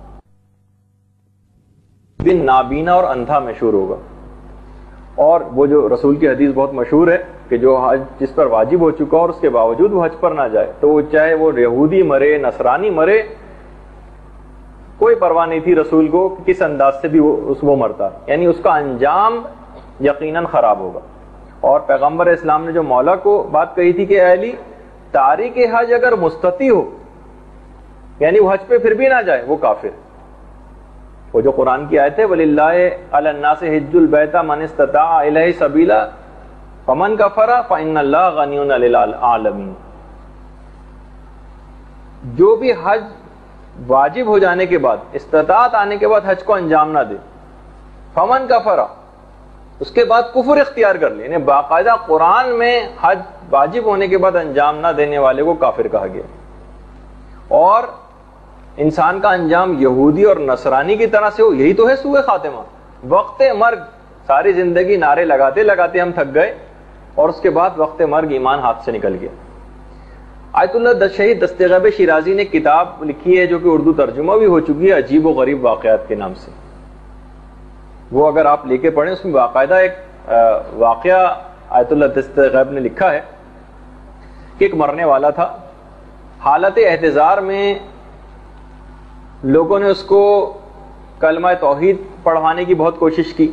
دن نابینا اور اندھا مشہور ہوگا۔ اور وہ جو رسول کی حدیث بہت مشہور ہے کہ جو حج جس پر واجب ہو چکا اور اس کے باوجود وہ حج پر نہ جائے، تو وہ چاہے وہ یہودی مرے، نصرانی مرے، کوئی پرواہ نہیں تھی رسول کو کہ کس انداز سے بھی وہ مرتا، یعنی اس کا انجام یقیناً خراب ہوگا۔ اور پیغمبر اسلام نے جو مولا کو بات کہی تھی کہ اے علی، تارک حج اگر مستطیع ہو، یعنی وہ حج پہ پھر بھی نہ جائے، وہ کافر۔ وہ جو قرآن کی آیت ہے وَلِلَّهِ عَلَى النَّاسِ حِجُّ الْبَيْتِ مَنِ اسْتَطَاعَ إِلَيْهِ سَبِيلًا فَمَنْ كَفَرَ فَإِنَّ اللَّهَ غَنِيٌّ عَنِ الْعَالَمِينَ، جو بھی حج واجب ہو جانے کے بعد، استطاعت آنے کے بعد حج کو انجام نہ دے، فمن کفر، اس کے بعد کفر اختیار کر لے، یعنی باقاعدہ قرآن میں حج واجب ہونے کے بعد انجام نہ دینے والے کو کافر کہا گیا. اور انسان کا انجام یہودی اور نصرانی کی طرح سے ہو، یہی تو ہے سوء خاتمہ. وقت مرگ ساری زندگی نعرے لگاتے لگاتے ہم تھک گئے، اور اس کے بعد وقت مرگ ایمان ہاتھ سے نکل گیا. آیت اللہ شہید دست غیب شیرازی نے کتاب لکھی ہے جو کہ اردو ترجمہ بھی ہو چکی ہے، عجیب و غریب واقعات کے نام سے. وہ اگر آپ لے کے پڑھیں، اس میں باقاعدہ ایک واقعہ آیت اللہ دست غیب نے لکھا ہے کہ ایک مرنے والا تھا، حالت احتضار میں لوگوں نے اس کو کلمہ توحید پڑھوانے کی بہت کوشش کی،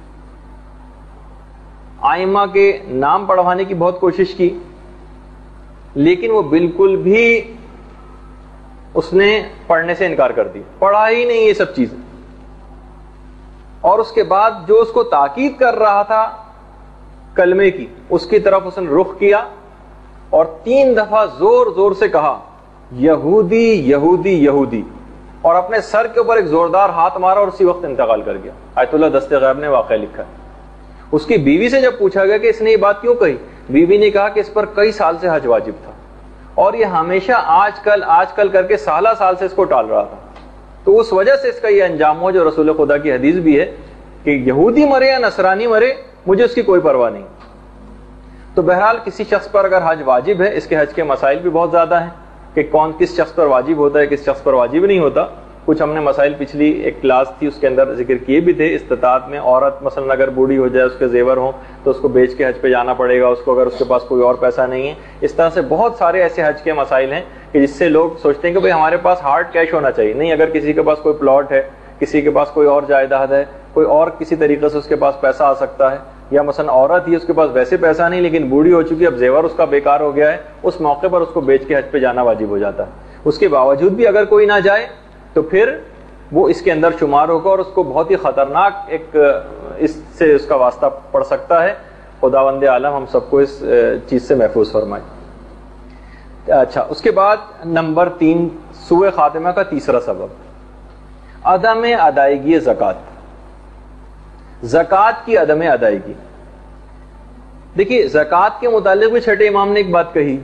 آئمہ کے نام پڑھوانے کی بہت کوشش کی، لیکن وہ بالکل بھی اس نے پڑھنے سے انکار کر دی، پڑھا ہی نہیں یہ سب چیزیں. اور اس کے بعد جو اس کو تاکید کر رہا تھا کلمے کی، اس کی طرف اس نے رخ کیا اور 3 دفعہ زور زور سے کہا یہودی یہودی یہودی، اور اپنے سر کے اوپر ایک زوردار ہاتھ مارا اور اسی وقت انتقال کر گیا. آیت اللہ دست غیب نے واقعہ لکھا ہے. اس کی بیوی سے جب پوچھا گیا کہ اس نے یہ بات کیوں کہی، بیوی نے کہا کہ اس پر کئی سال سے حج واجب تھا اور یہ ہمیشہ آج کل کر کے سالہ سال سے اس کو ٹال رہا تھا، تو اس وجہ سے اس کا یہ انجام ہو جو رسول خدا کی حدیث بھی ہے کہ یہودی مرے یا نصرانی مرے مجھے اس کی کوئی پرواہ نہیں. تو بہرحال کسی شخص پر اگر حج واجب ہے، اس کے حج کے مسائل بھی بہت زیادہ ہیں کہ کس شخص پر واجب ہوتا ہے، کس شخص پر واجب نہیں ہوتا. کچھ ہم نے مسائل پچھلی ایک کلاس تھی اس کے اندر ذکر کیے بھی تھے. استطاعت میں عورت مثلا اگر بوڑھی ہو جائے، اس کے زیور ہوں تو اس کو بیچ کے حج پہ جانا پڑے گا اس کو، اگر اس کے پاس کوئی اور پیسہ نہیں ہے. اس طرح سے بہت سارے ایسے حج کے مسائل ہیں کہ جس سے لوگ سوچتے ہیں کہ بھئی ہمارے پاس ہارڈ کیش ہونا چاہیے. نہیں، اگر کسی کے پاس کوئی پلاٹ ہے، کسی کے پاس کوئی اور جائیداد ہے، کوئی اور کسی طریقے سے اس کے پاس پیسہ آ سکتا ہے، یا مثلا عورت ہی اس کے پاس ویسے پیسہ نہیں لیکن بوڑھی ہو چکی ہے، اب زیور اس کا بیکار ہو گیا ہے، اس موقع پر اس کو بیچ کے حج پہ جانا واجب ہو جاتا ہے. اس کے باوجود بھی اگر کوئی نہ جائے تو پھر وہ اس کے اندر شمار ہوگا اور اس کو بہت ہی خطرناک ایک اس سے اس کا واسطہ پڑ سکتا ہے. خداوند عالم ہم سب کو اس چیز سے محفوظ فرمائے. اچھا، اس کے بعد نمبر 3 سوء خاتمہ کا تیسرا سبب، عدم ادائیگی زکوٰۃ. زکوٰۃ کی عدم ادائیگی. دیکھیے زکوٰۃ کے متعلق بھی چھٹے امام نے ایک بات کہی.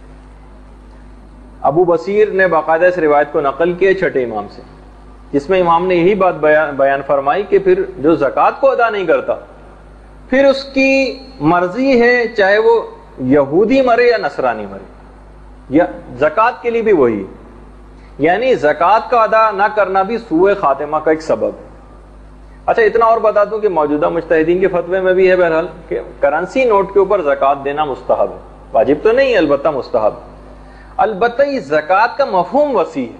ابو بصیر نے باقاعدہ اس روایت کو نقل کیا چھٹے امام سے، جس میں امام نے یہی بات بیان فرمائی کہ پھر جو زکوٰۃ کو ادا نہیں کرتا پھر اس کی مرضی ہے چاہے وہ یہودی مرے یا نصرانی مرے، یا زکوٰۃ کے لیے بھی وہی، یعنی زکوٰۃ کا ادا نہ کرنا بھی سوء خاتمہ کا ایک سبب ہے. اچھا اتنا اور بتا دوں کہ موجودہ مجتہدین کے فتوے میں بھی ہے بہرحال کہ کرنسی نوٹ کے اوپر زکوٰۃ دینا مستحب ہے، واجب تو نہیں ہے البتہ مستحب. البتہ یہ زکوٰۃ کا مفہوم وسیع ہے.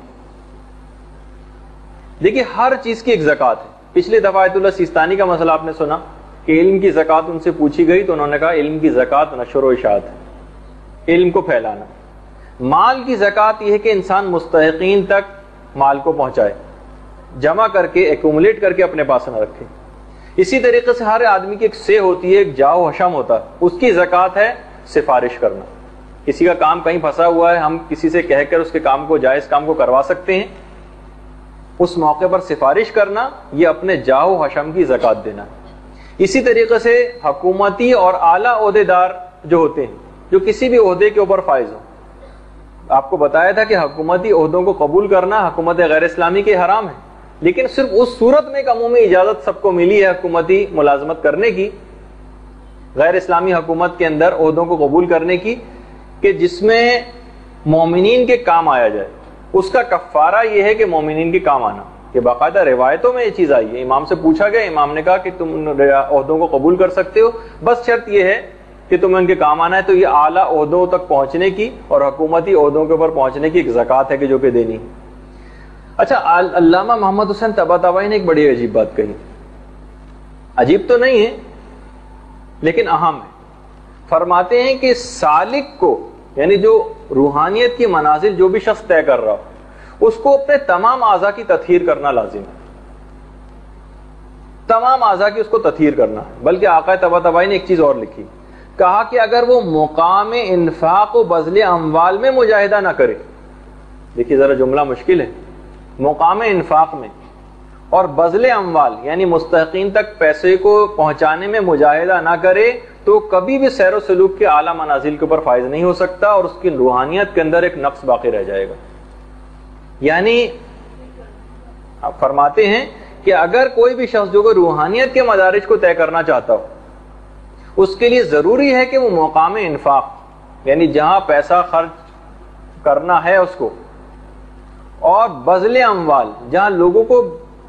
دیکھیے ہر چیز کی ایک زکوٰۃ ہے. پچھلی دفعہ آیت اللہ سیستانی کا مسئلہ آپ نے سنا کہ علم کی زکوٰۃ ان سے پوچھی گئی تو انہوں نے کہا علم کی زکوٰۃ نشر و اشاعت ہے، علم کو پھیلانا. مال کی زکوٰۃ یہ ہے کہ انسان مستحقین تک مال کو پہنچائے، جمع کر کے ایکومولیٹ کر کے اپنے پاس نہ رکھے. اسی طریقے سے ہر آدمی کی ایک سے ہوتی ہے، ایک جاؤ حشم ہوتا ہے، اس کی زکوٰۃ ہے سفارش کرنا. کسی کا کام کہیں پھنسا ہوا ہے، ہم کسی سے کہہ کر اس کے کام کو جائز کام کو کروا سکتے ہیں، اس موقع پر سفارش کرنا یہ اپنے جاؤ حشم کی زکوٰۃ دینا. اسی طریقے سے حکومتی اور اعلیٰ عہدے دار جو ہوتے ہیں، جو کسی بھی عہدے کے اوپر فائز ہوں، آپ کو بتایا تھا کہ حکومتی عہدوں کو قبول کرنا حکومت غیر اسلامی کے حرام ہے، لیکن صرف اس صورت میں ایک عمومی اجازت سب کو ملی ہے حکومتی ملازمت کرنے کی، غیر اسلامی حکومت کے اندر عہدوں کو قبول کرنے کی، کہ جس میں مومنین کے کام آیا جائے. اس کا کفارہ یہ ہے کہ مومنین کے کام آنا، کہ باقاعدہ روایتوں میں یہ چیز آئی ہے. امام سے پوچھا گیا، امام نے کہا کہ تم عہدوں کو قبول کر سکتے ہو، بس شرط یہ ہے کہ تمہیں ان کے کام آنا ہے. تو یہ اعلیٰ عہدوں تک پہنچنے کی اور حکومتی عہدوں کے اوپر پہنچنے کی ایک زکوٰۃ ہے کہ جو کہ دینی ہے. اچھا علامہ محمد حسین طباطبائی نے ایک بڑی عجیب بات کہی. عجیب تو نہیں ہے لیکن اہم ہے. فرماتے ہیں کہ سالک کو، یعنی جو روحانیت کی منازل جو بھی شخص طے کر رہا ہو، اس کو اپنے تمام اعضاء کی تطہیر کرنا لازم ہے. تمام اعضاء کی اس کو تطہیر کرنا ہے. بلکہ آقا طباطبائی نے ایک چیز اور لکھی، کہا کہ اگر وہ مقام انفاق و بذل اموال میں مجاہدہ نہ کرے دیکھیے ذرا جملہ مشکل ہے. مقام انفاق میں اور بذل اموال یعنی مستحقین تک پیسے کو پہنچانے میں مجاہدہ نہ کرے تو کبھی بھی سیر و سلوک کے اعلیٰ منازل کے اوپر فائز نہیں ہو سکتا اور اس کی روحانیت کے اندر ایک نقص باقی رہ جائے گا. یعنی آپ فرماتے ہیں کہ اگر کوئی بھی شخص جو کہ روحانیت کے مدارج کو طے کرنا چاہتا ہو اس کے لیے ضروری ہے کہ وہ مقام انفاق یعنی جہاں پیسہ خرچ کرنا ہے اس کو، اور بذل اموال جہاں لوگوں کو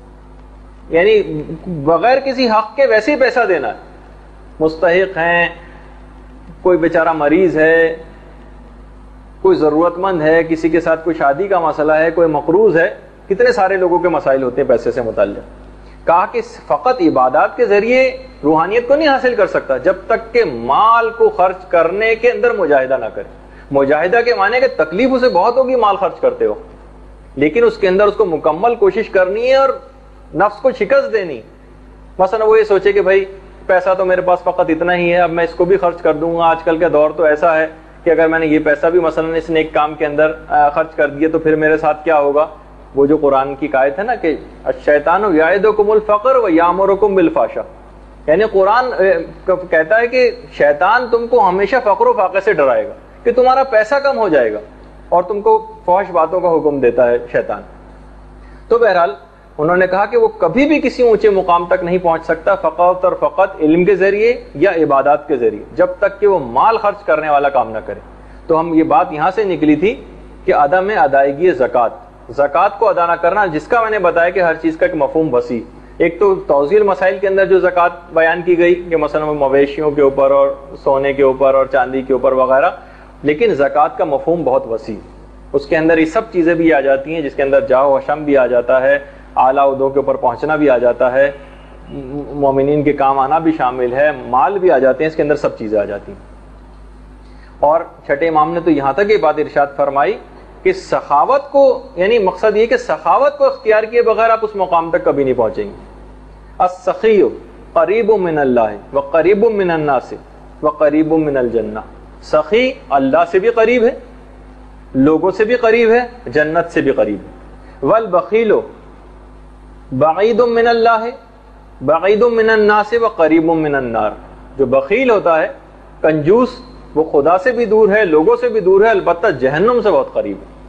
یعنی بغیر کسی حق کے ویسے ہی پیسہ دینا ہے. مستحق ہیں، کوئی بیچارہ مریض ہے، کوئی ضرورت مند ہے، کسی کے ساتھ کوئی شادی کا مسئلہ ہے، کوئی مقروض ہے، کتنے سارے لوگوں کے مسائل ہوتے ہیں پیسے سے متعلق. کہا کہ فقط عبادات کے ذریعے روحانیت کو نہیں حاصل کر سکتا جب تک کہ مال کو خرچ کرنے کے اندر مجاہدہ نہ کرے. مجاہدہ کے معنی کہ تکلیف اسے بہت ہوگی مال خرچ کرتے ہو، لیکن اس کے اندر اس کو مکمل کوشش کرنی ہے اور نفس کو شکست دینی. مثلا وہ یہ سوچے کہ بھائی پیسہ تو میرے پاس فقط اتنا ہی ہے، اب میں اس کو بھی خرچ کر دوں گا. آج کل کا دور تو ایسا ہے کہ اگر میں نے یہ پیسہ بھی مثلا اس نیک کام کے اندر خرچ کر دیا تو پھر میرے ساتھ کیا ہوگا. وہ جو قرآن کی آیت ہے نا کہ الشیطان یعدکم الفقر ویامرکم بالفحشاء، یعنی قرآن کہتا ہے کہ شیطان تم کو ہمیشہ فقر و فاقے سے ڈرائے گا کہ تمہارا پیسہ کم ہو جائے گا، اور تم کو فحش باتوں کا حکم دیتا ہے شیطان. تو بہرحال انہوں نے کہا کہ وہ کبھی بھی کسی اونچے مقام تک نہیں پہنچ سکتا فقط اور فقط علم کے ذریعے یا عبادات کے ذریعے، جب تک کہ وہ مال خرچ کرنے والا کام نہ کرے. تو ہم یہ بات یہاں سے نکلی تھی کہ عدم ادائیگی زکوٰۃ کو ادا نہ کرنا، جس کا میں نے بتایا کہ ہر چیز کا ایک مفہوم وسیع. ایک تو توضیح المسائل کے اندر جو زکوٰۃ بیان کی گئی کہ مثلا مویشیوں کے اوپر اور سونے کے اوپر اور چاندی کے اوپر وغیرہ، لیکن زکوٰۃ کا مفہوم بہت وسیع. اس کے اندر یہ سب چیزیں بھی آ جاتی ہیں جس کے اندر جاہ و حشم بھی آ جاتا ہے، اعلیٰ عہدوں کے اوپر پہنچنا بھی آ جاتا ہے، مومنین کے کام آنا بھی شامل ہے، مال بھی آ جاتے ہیں، اس کے اندر سب چیزیں آ جاتی ہیں. اور چھٹے امام نے تو یہاں تک یہ بات ارشاد فرمائی کہ سخاوت کو یعنی مقصد یہ کہ سخاوت کو اختیار کیے بغیر آپ اس مقام تک کبھی نہیں پہنچیں گے. السخی قریب من اللہ وقریب من الناس وقریب من الجنہ. سخی اللہ سے بھی قریب ہے، لوگوں سے بھی قریب ہے، جنت سے بھی قریب ہے. والبخیل بعید من اللہ بعید من الناس وقریب من النار. جو بخیل ہوتا ہے، کنجوس، وہ خدا سے بھی دور ہے، لوگوں سے بھی دور ہے، البتہ جہنم سے بہت قریب ہے.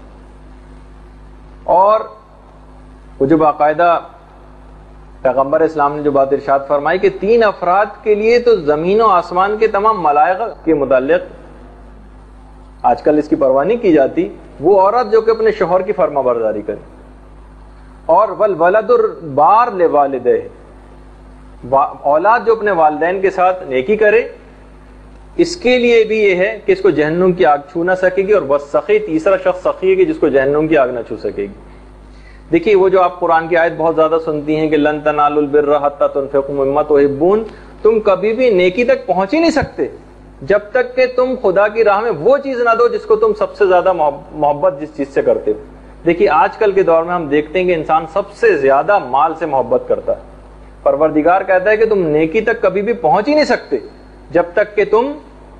اور وہ جو باقاعدہ پیغمبر اسلام نے جو بات ارشاد فرمائی کہ 3 افراد کے لیے تو زمین و آسمان کے تمام ملائکہ کے متعلق آج کل اس کی پرواہ نہیں کی جاتی، وہ عورت جو کہ اپنے شوہر کی فرما برداری کرے، اور والولد البار لوالدہ، اولاد جو اپنے والدین کے ساتھ نیکی کرے، اس کے لیے بھی یہ ہے کہ اس کو جہنم کی آگ چھو نہ سکے گی. اور والسخی، تیسرا شخص سخی ہے کہ جس کو جہنم کی آگ نہ چھو سکے گی. دیکھیے وہ جو آپ قرآن کی آیت بہت زیادہ سنتی ہیں کہ لن تنالوا البر حتی تنفقوا مما تحبون، تم کبھی بھی نیکی تک پہنچ ہی نہیں سکتے جب تک کہ تم خدا کی راہ میں وہ چیز نہ دو جس کو تم سب سے زیادہ محبت جس چیز سے کرتے ہو. دیکھیے آج کل کے دور میں ہم دیکھتے ہیں کہ انسان سب سے زیادہ مال سے محبت کرتا ہے. پروردگار کہتا ہے کہ تم نیکی تک کبھی بھی پہنچ ہی نہیں سکتے جب تک کہ تم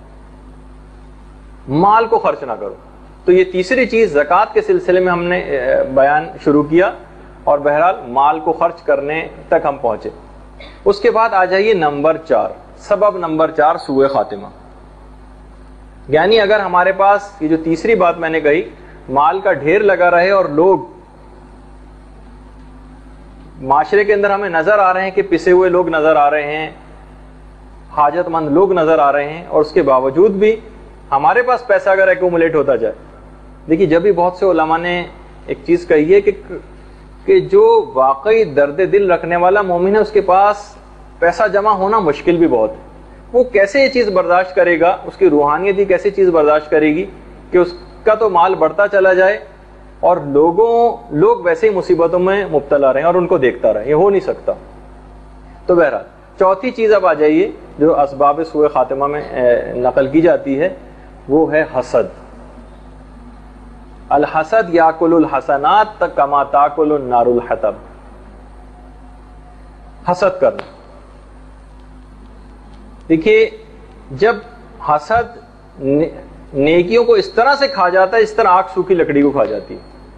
مال کو خرچ نہ کرو. تو یہ تیسری چیز زکوٰۃ کے سلسلے میں ہم نے بیان شروع کیا، اور بہرحال مال کو خرچ کرنے تک ہم پہنچے. اس کے بعد آ جائیے نمبر 4، سبب نمبر 4 سوء خاتمہ. یعنی اگر ہمارے پاس یہ جو تیسری بات میں نے کہی، مال کا ڈھیر لگا رہے اور لوگ معاشرے کے اندر ہمیں نظر آ رہے ہیں کہ پسے ہوئے لوگ نظر آ رہے ہیں، حاجت مند لوگ نظر آ رہے ہیں، اور اس کے باوجود بھی ہمارے پاس پیسہ اگر ایکومولیٹ ہوتا جائے. دیکھیے جب بھی بہت سے علماء نے ایک چیز کہی ہے کہ جو واقعی درد دل رکھنے والا مومن ہے اس کے پاس پیسہ جمع ہونا مشکل بھی بہت ہے. وہ کیسے یہ چیز برداشت کرے گا، اس کی روحانیت ہی کیسے چیز برداشت کرے گی کہ اس کا تو مال بڑھتا چلا جائے اور لوگ ویسے ہی مصیبتوں میں مبتلا رہے اور ان کو دیکھتا رہے. یہ ہو نہیں سکتا. تو بہرحال چوتھی چیز اب آ جائیے جو اسباب سوء خاتمہ میں نقل کی جاتی ہے، وہ ہے حسد. الحسد یاکل الحسنات کما تاکل النار الحطب. حسد کرنا. دیکھیے جب حسد نیکیوں کو اس طرح سے کھا جاتا ہے اس طرح آگ سوکھی لکڑی کو کھا جاتی ہے.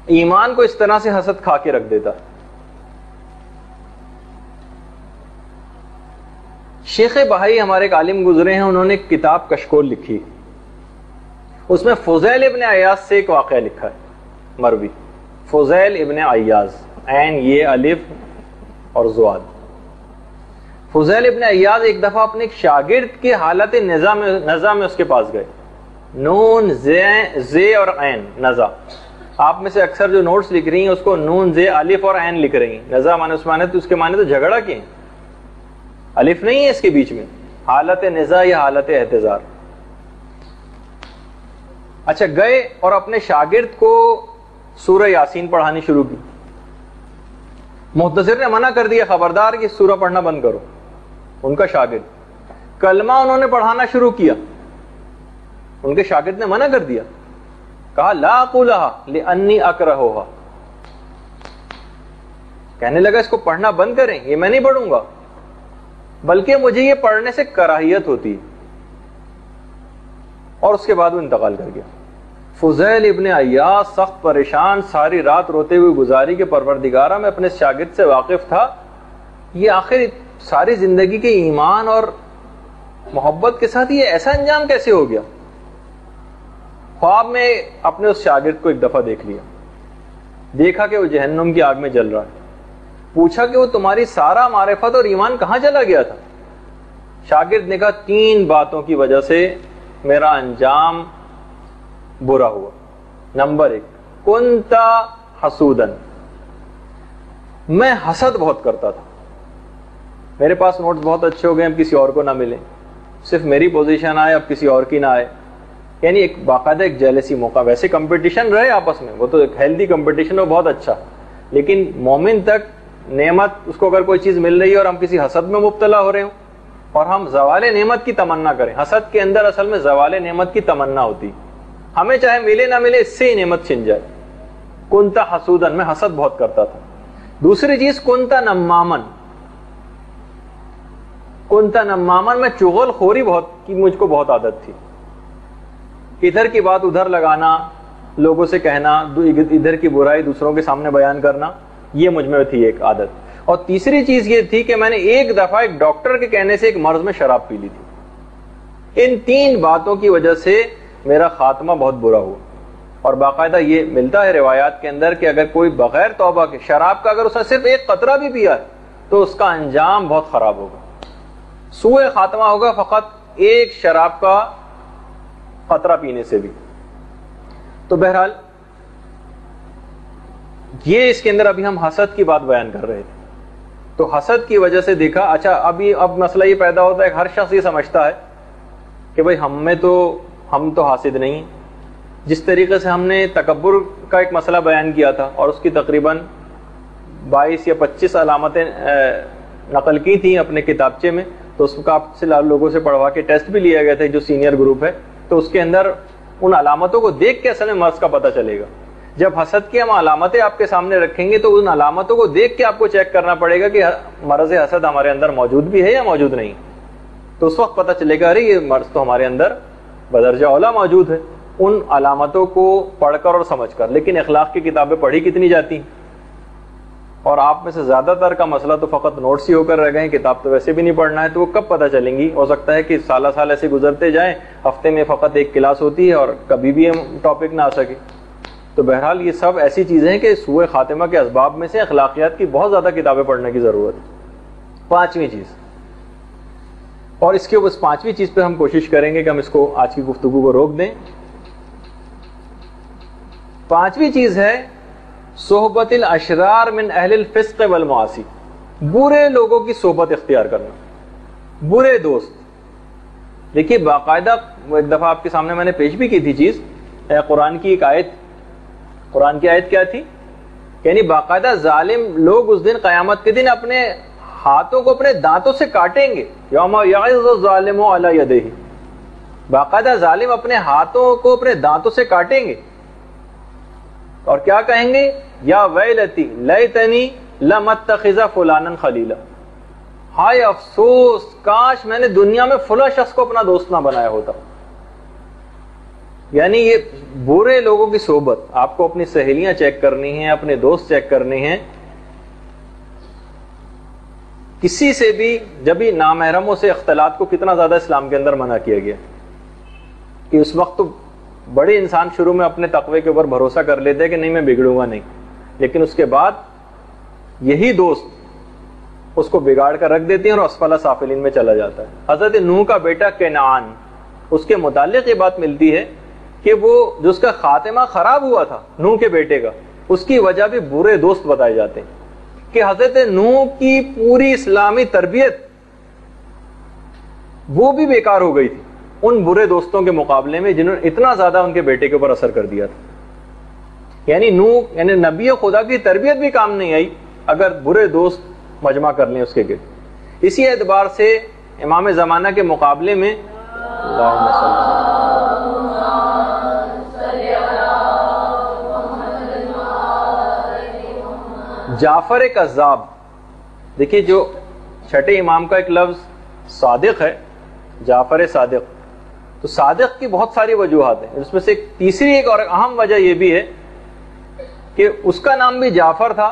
ایمان کو اس طرح سے حسد کھا کے رکھ دیتا. شیخ بہائی ہمارے ایک عالم گزرے ہیں, انہوں نے ایک کتاب کشکول لکھی, اس میں فضیل ابن عیاض سے ایک واقعہ لکھا ہے مروی. فضیل ابن عیاض, عین یہ الف اور زواد. فضیل ابن عیاض ایک دفعہ اپنے ایک شاگرد کے حالت نزا میں اس کے پاس گئے. نون زے اور عین نزا, آپ میں سے اکثر جو نوٹس لکھ رہی ہیں اس کو نون زے الف اور عین لکھ رہی ہیں. نزا مانے اس کے معنی تو جھگڑا کے ہیں, الف نہیں ہے اس کے بیچ میں, حالت نزا یا حالت احتضار. اچھا, گئے اور اپنے شاگرد کو سورہ یاسین پڑھانی شروع کی. محتضر نے منع کر دیا, خبردار کہ سورہ پڑھنا بند کرو. ان کا شاگرد کلمہ انہوں نے پڑھانا شروع کیا, ان کے شاگرد نے منع کر دیا, کہا لا اقولها لانی اکرہوها, کہنے لگا اس کو پڑھنا بند کریں, یہ میں نہیں پڑھوں گا, بلکہ مجھے یہ پڑھنے سے کراہیت ہوتی. اور اس کے بعد وہ انتقال کر گیا. فضیل ابن عیاض سخت پریشان, ساری رات روتے ہوئے گزاری کہ پروردگارہ میں اپنے شاگرد سے واقف تھا, یہ آخر ساری زندگی کے ایمان اور محبت کے ساتھ یہ ایسا انجام کیسے ہو گیا. خواب میں اپنے اس شاگرد کو ایک دفعہ دیکھ لیا, دیکھا کہ وہ جہنم کی آگ میں جل رہا ہے. پوچھا کہ وہ تمہاری سارا معرفت اور ایمان کہاں چلا گیا تھا؟ شاگرد نے کہا 3 باتوں کی وجہ سے میرا انجام برا ہوا. نمبر 1, کنتا حسودن, میں حسد بہت کرتا تھا. میرے پاس نوٹس بہت اچھے ہو گئے, اب کسی اور کو نہ ملے, صرف میری پوزیشن آئے اب کسی اور کی نہ آئے, یعنی ایک باقاعدہ ایک جیلسی موقع. ویسے کمپٹیشن رہے آپس میں, وہ تو ایک ہیلدی کمپٹیشن ہو, بہت اچھا, لیکن مومن تک نعمت, اس کو اگر کوئی چیز مل رہی ہے اور ہم کسی حسد میں مبتلا ہو رہے ہوں اور ہم زوال نعمت کی تمنا کریں. حسد کے اندر اصل میں زوال نعمت کی تمنا ہوتی, ہمیں چاہے ملے نہ ملے اس سے ہی نعمت چھن جائے. کنتا حسودن, میں حسد بہت کرتا تھا. دوسری چیز کنتا نمامن, کنتا نمامن, میں چغل خوری بہت کی مجھ کو بہت عادت تھی. ادھر کی بات ادھر لگانا, لوگوں سے کہنا, ادھر کی برائی دوسروں کے سامنے بیان کرنا, یہ مجھ میں تھی ایک عادت. اور تیسری چیز یہ تھی کہ میں نے ایک دفعہ ایک ڈاکٹر کے کہنے سے ایک مرض میں شراب پی لی تھی. ان 3 باتوں کی وجہ سے میرا خاتمہ بہت برا ہوا. اور باقاعدہ یہ ملتا ہے روایات کے اندر کہ اگر کوئی بغیر توبہ کے شراب کا اگر اس نے صرف ایک قطرہ بھی پیا ہے تو اس کا انجام بہت خراب ہوگا, سوء خاتمہ ہوگا فقط ایک شراب کا قطرہ پینے سے بھی. تو بہرحال یہ اس کے اندر ابھی ہم حسد کی بات بیان کر رہے تھے. تو حسد کی وجہ سے دیکھا, اچھا اب مسئلہ یہ پیدا ہوتا ہے, ہر شخص یہ سمجھتا ہے کہ بھئی ہم تو حاسد نہیں. جس طریقے سے ہم نے تکبر کا ایک مسئلہ بیان کیا تھا اور اس کی تقریباً 22 یا 25 علامتیں نقل کی تھیں اپنے کتابچے میں, تو اس کا آپ سے لوگوں سے پڑھوا کے ٹیسٹ بھی لیا گیا تھا جو سینئر گروپ ہے, تو اس کے اندر ان علامتوں کو دیکھ کے اصل میں مرض کا پتہ چلے گا. جب حسد کی ہم علامتیں آپ کے سامنے رکھیں گے تو ان علامتوں کو دیکھ کے آپ کو چیک کرنا پڑے گا کہ مرض حسد ہمارے اندر موجود بھی ہے یا موجود نہیں. تو اس وقت پتہ چلے گا ارے یہ مرض تو ہمارے اندر بدرجہ اولا موجود ہے, ان علامتوں کو پڑھ کر اور سمجھ کر. لیکن اخلاق کی کتابیں پڑھی کتنی جاتی ہیں, اور آپ میں سے زیادہ تر کا مسئلہ تو فقط نوٹس ہی ہو کر رہ گئے, کتاب تو ویسے بھی نہیں پڑھنا ہے, تو وہ کب پتہ چلیں گی؟ ہو سکتا ہے کہ سالہ سال ایسے گزرتے جائیں, ہفتے میں فقط ایک کلاس ہوتی ہے اور کبھی بھی ٹاپک نہ آ سکے. تو بہرحال یہ سب ایسی چیزیں ہیں کہ سوء خاتمہ کے اسباب میں سے اخلاقیات کی بہت زیادہ کتابیں پڑھنے کی ضرورت ہے. 5ویں چیز, اور اس کے اوپر 5ویں چیز پہ ہم کوشش کریں گے کہ ہم اس کو آج کی گفتگو کو روک دیں. 5ویں چیز ہے صحبت الاشرار من اہل الفسق والمعاصی, برے لوگوں کی صحبت اختیار کرنا, برے دوست. دیکھیے باقاعدہ ایک دفعہ آپ کے سامنے میں نے پیش بھی کی تھی چیز, قرآن کی ایک آیت. قرآن کی آیت کیا تھی؟ یعنی باقاعدہ ظالم لوگ اس دن قیامت کے دن اپنے ہاتھوں کو اپنے دانتوں سے کاٹیں گے. یوم یعض الظالم علی یدیہ, باقاعدہ ظالم اپنے ہاتھوں کو اپنے دانتوں سے کاٹیں گے اور کیا کہیں گے؟ یا ویلتی لیتنی لم اتخذ فلانا خلیلا, ہائے افسوس کاش میں نے دنیا میں فلاں شخص کو اپنا دوست نہ بنایا ہوتا. یعنی یہ برے لوگوں کی صحبت، آپ کو اپنی سہیلیاں چیک کرنی ہیں، اپنے دوست چیک کرنے ہیں، کسی سے بھی جب بھی نامحرموں سے اختلاط کو کتنا زیادہ اسلام کے اندر منع کیا گیا کہ اس وقت تو بڑے انسان شروع میں اپنے تقوی کے اوپر بھروسہ کر لیتے ہیں کہ نہیں میں بگڑوں گا نہیں، لیکن اس کے بعد یہی دوست اس کو بگاڑ کر رکھ دیتے ہیں اور اسفل سافلین میں چلا جاتا ہے۔ حضرت نوح کا بیٹا کنعان، اس کے متعلق یہ بات ملتی ہے کہ وہ جو اس کا خاتمہ خراب ہوا تھا نوح کے بیٹے کا، اس کی وجہ بھی برے دوست بتائے جاتے ہیں کہ حضرت نوح کی پوری اسلامی تربیت وہ بھی بیکار ہو گئی تھی ان برے دوستوں کے مقابلے میں جنہوں نے اتنا زیادہ ان کے بیٹے کے اوپر اثر کر دیا تھا۔ یعنی نوح یعنی نبی خدا کی تربیت بھی کام نہیں آئی اگر برے دوست مجمع کر لیں اس کے گرد۔ اسی اعتبار سے امام زمانہ کے مقابلے میں اللہم صلی جعفر کذاب، دیکھیے جو چھٹے امام کا ایک لفظ صادق ہے، جعفر صادق، تو صادق کی بہت ساری وجوہات ہیں، اس میں سے تیسری ایک اور اہم وجہ یہ بھی ہے کہ اس کا نام بھی جعفر تھا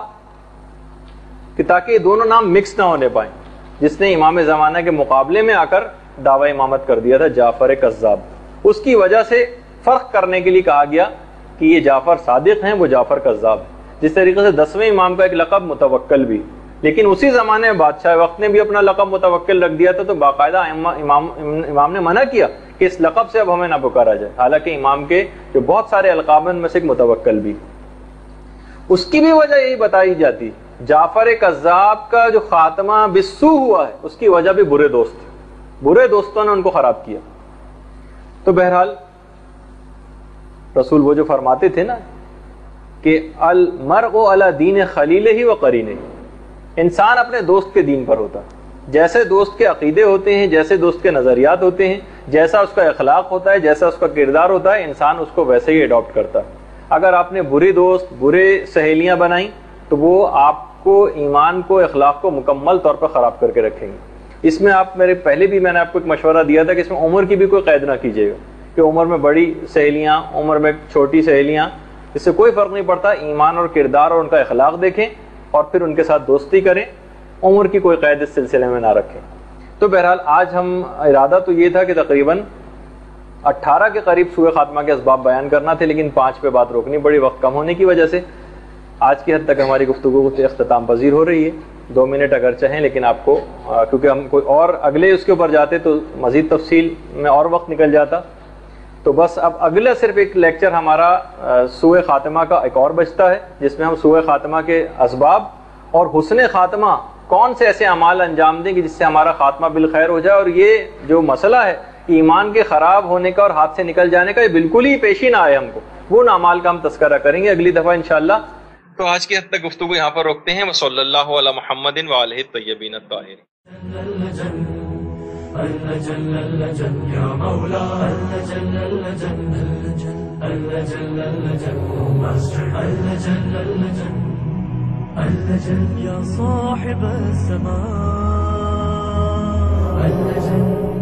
کہ تاکہ یہ دونوں نام مکس نہ ہونے پائیں، جس نے امام زمانہ کے مقابلے میں آ کر دعوی امامت کر دیا تھا جعفر کذاب، اس کی وجہ سے فرق کرنے کے لیے کہا گیا کہ یہ جعفر صادق ہیں، وہ جعفر کذاب ہیں۔ جس طریقے سے 10ویں امام کا ایک لقب متوکل بھی، لیکن اسی زمانے میں بادشاہ وقت نے بھی اپنا لقب متوکل رکھ دیا تھا، تو باقاعدہ امام نے منع کیا کہ اس لقب سے اب ہمیں نہ پکارا جائے، حالانکہ امام کے جو بہت سارے القاب میں سے ایک متوکل بھی۔ اس کی بھی وجہ یہی بتائی جاتی، جعفر کذاب کا جو خاتمہ بالسوء ہوا ہے اس کی وجہ بھی برے دوست، برے دوستوں نے ان کو خراب کیا۔ تو بہرحال رسول وہ جو فرماتے تھے نا کہ المرء علی دین خلیلہ و قرینہ، انسان اپنے دوست کے دین پر ہوتا ہے، جیسے دوست کے عقیدے ہوتے ہیں، جیسے دوست کے نظریات ہوتے ہیں، جیسا اس کا اخلاق ہوتا ہے، جیسا اس کا کردار ہوتا ہے، انسان اس کو ویسے ہی اڈاپٹ کرتا ہے۔ اگر آپ نے برے دوست، برے سہیلیاں بنائیں تو وہ آپ کو ایمان کو، اخلاق کو مکمل طور پر خراب کر کے رکھیں گے۔ اس میں آپ پہلے بھی میں نے آپ کو ایک مشورہ دیا تھا کہ اس میں عمر کی بھی کوئی قید نہ کیجیے گا کہ عمر میں بڑی سہیلیاں، عمر میں چھوٹی سہیلیاں، اس سے کوئی فرق نہیں پڑتا، ایمان اور کردار اور ان کا اخلاق دیکھیں اور پھر ان کے ساتھ دوستی کریں، عمر کی کوئی قید اس سلسلے میں نہ رکھیں۔ تو بہرحال آج ہم ارادہ تو یہ تھا کہ تقریباً 18 کے قریب سوء خاتمہ کے اسباب بیان کرنا تھے، لیکن 5 پہ بات روکنی پڑی وقت کم ہونے کی وجہ سے۔ آج کی حد تک ہماری گفتگو اختتام پذیر ہو رہی ہے، 2 منٹ اگر چاہیں، لیکن آپ کو کیونکہ ہم کوئی اور اگلے اس کے اوپر جاتے تو مزید تفصیل میں اور وقت نکل جاتا، تو بس اب اگلا صرف ایک لیکچر ہمارا سوء خاتمہ کا ایک اور بچتا ہے، جس میں ہم سوء خاتمہ کے اسباب اور حسن خاتمہ کون سے ایسے اعمال انجام دیں کہ جس سے ہمارا خاتمہ بالخیر ہو جائے، اور یہ جو مسئلہ ہے ایمان کے خراب ہونے کا اور ہاتھ سے نکل جانے کا، یہ بالکل ہی پیش ہی نہ آئے ہم کو، وہ اعمال کا ہم تذکرہ کریں گے اگلی دفعہ انشاءاللہ۔ تو آج کی حد تک گفتگو یہاں پر روکتے ہیں۔ وصلی اللہ علی محمد وآلہ الطیبین الطاہرین۔ يا صاحب السماء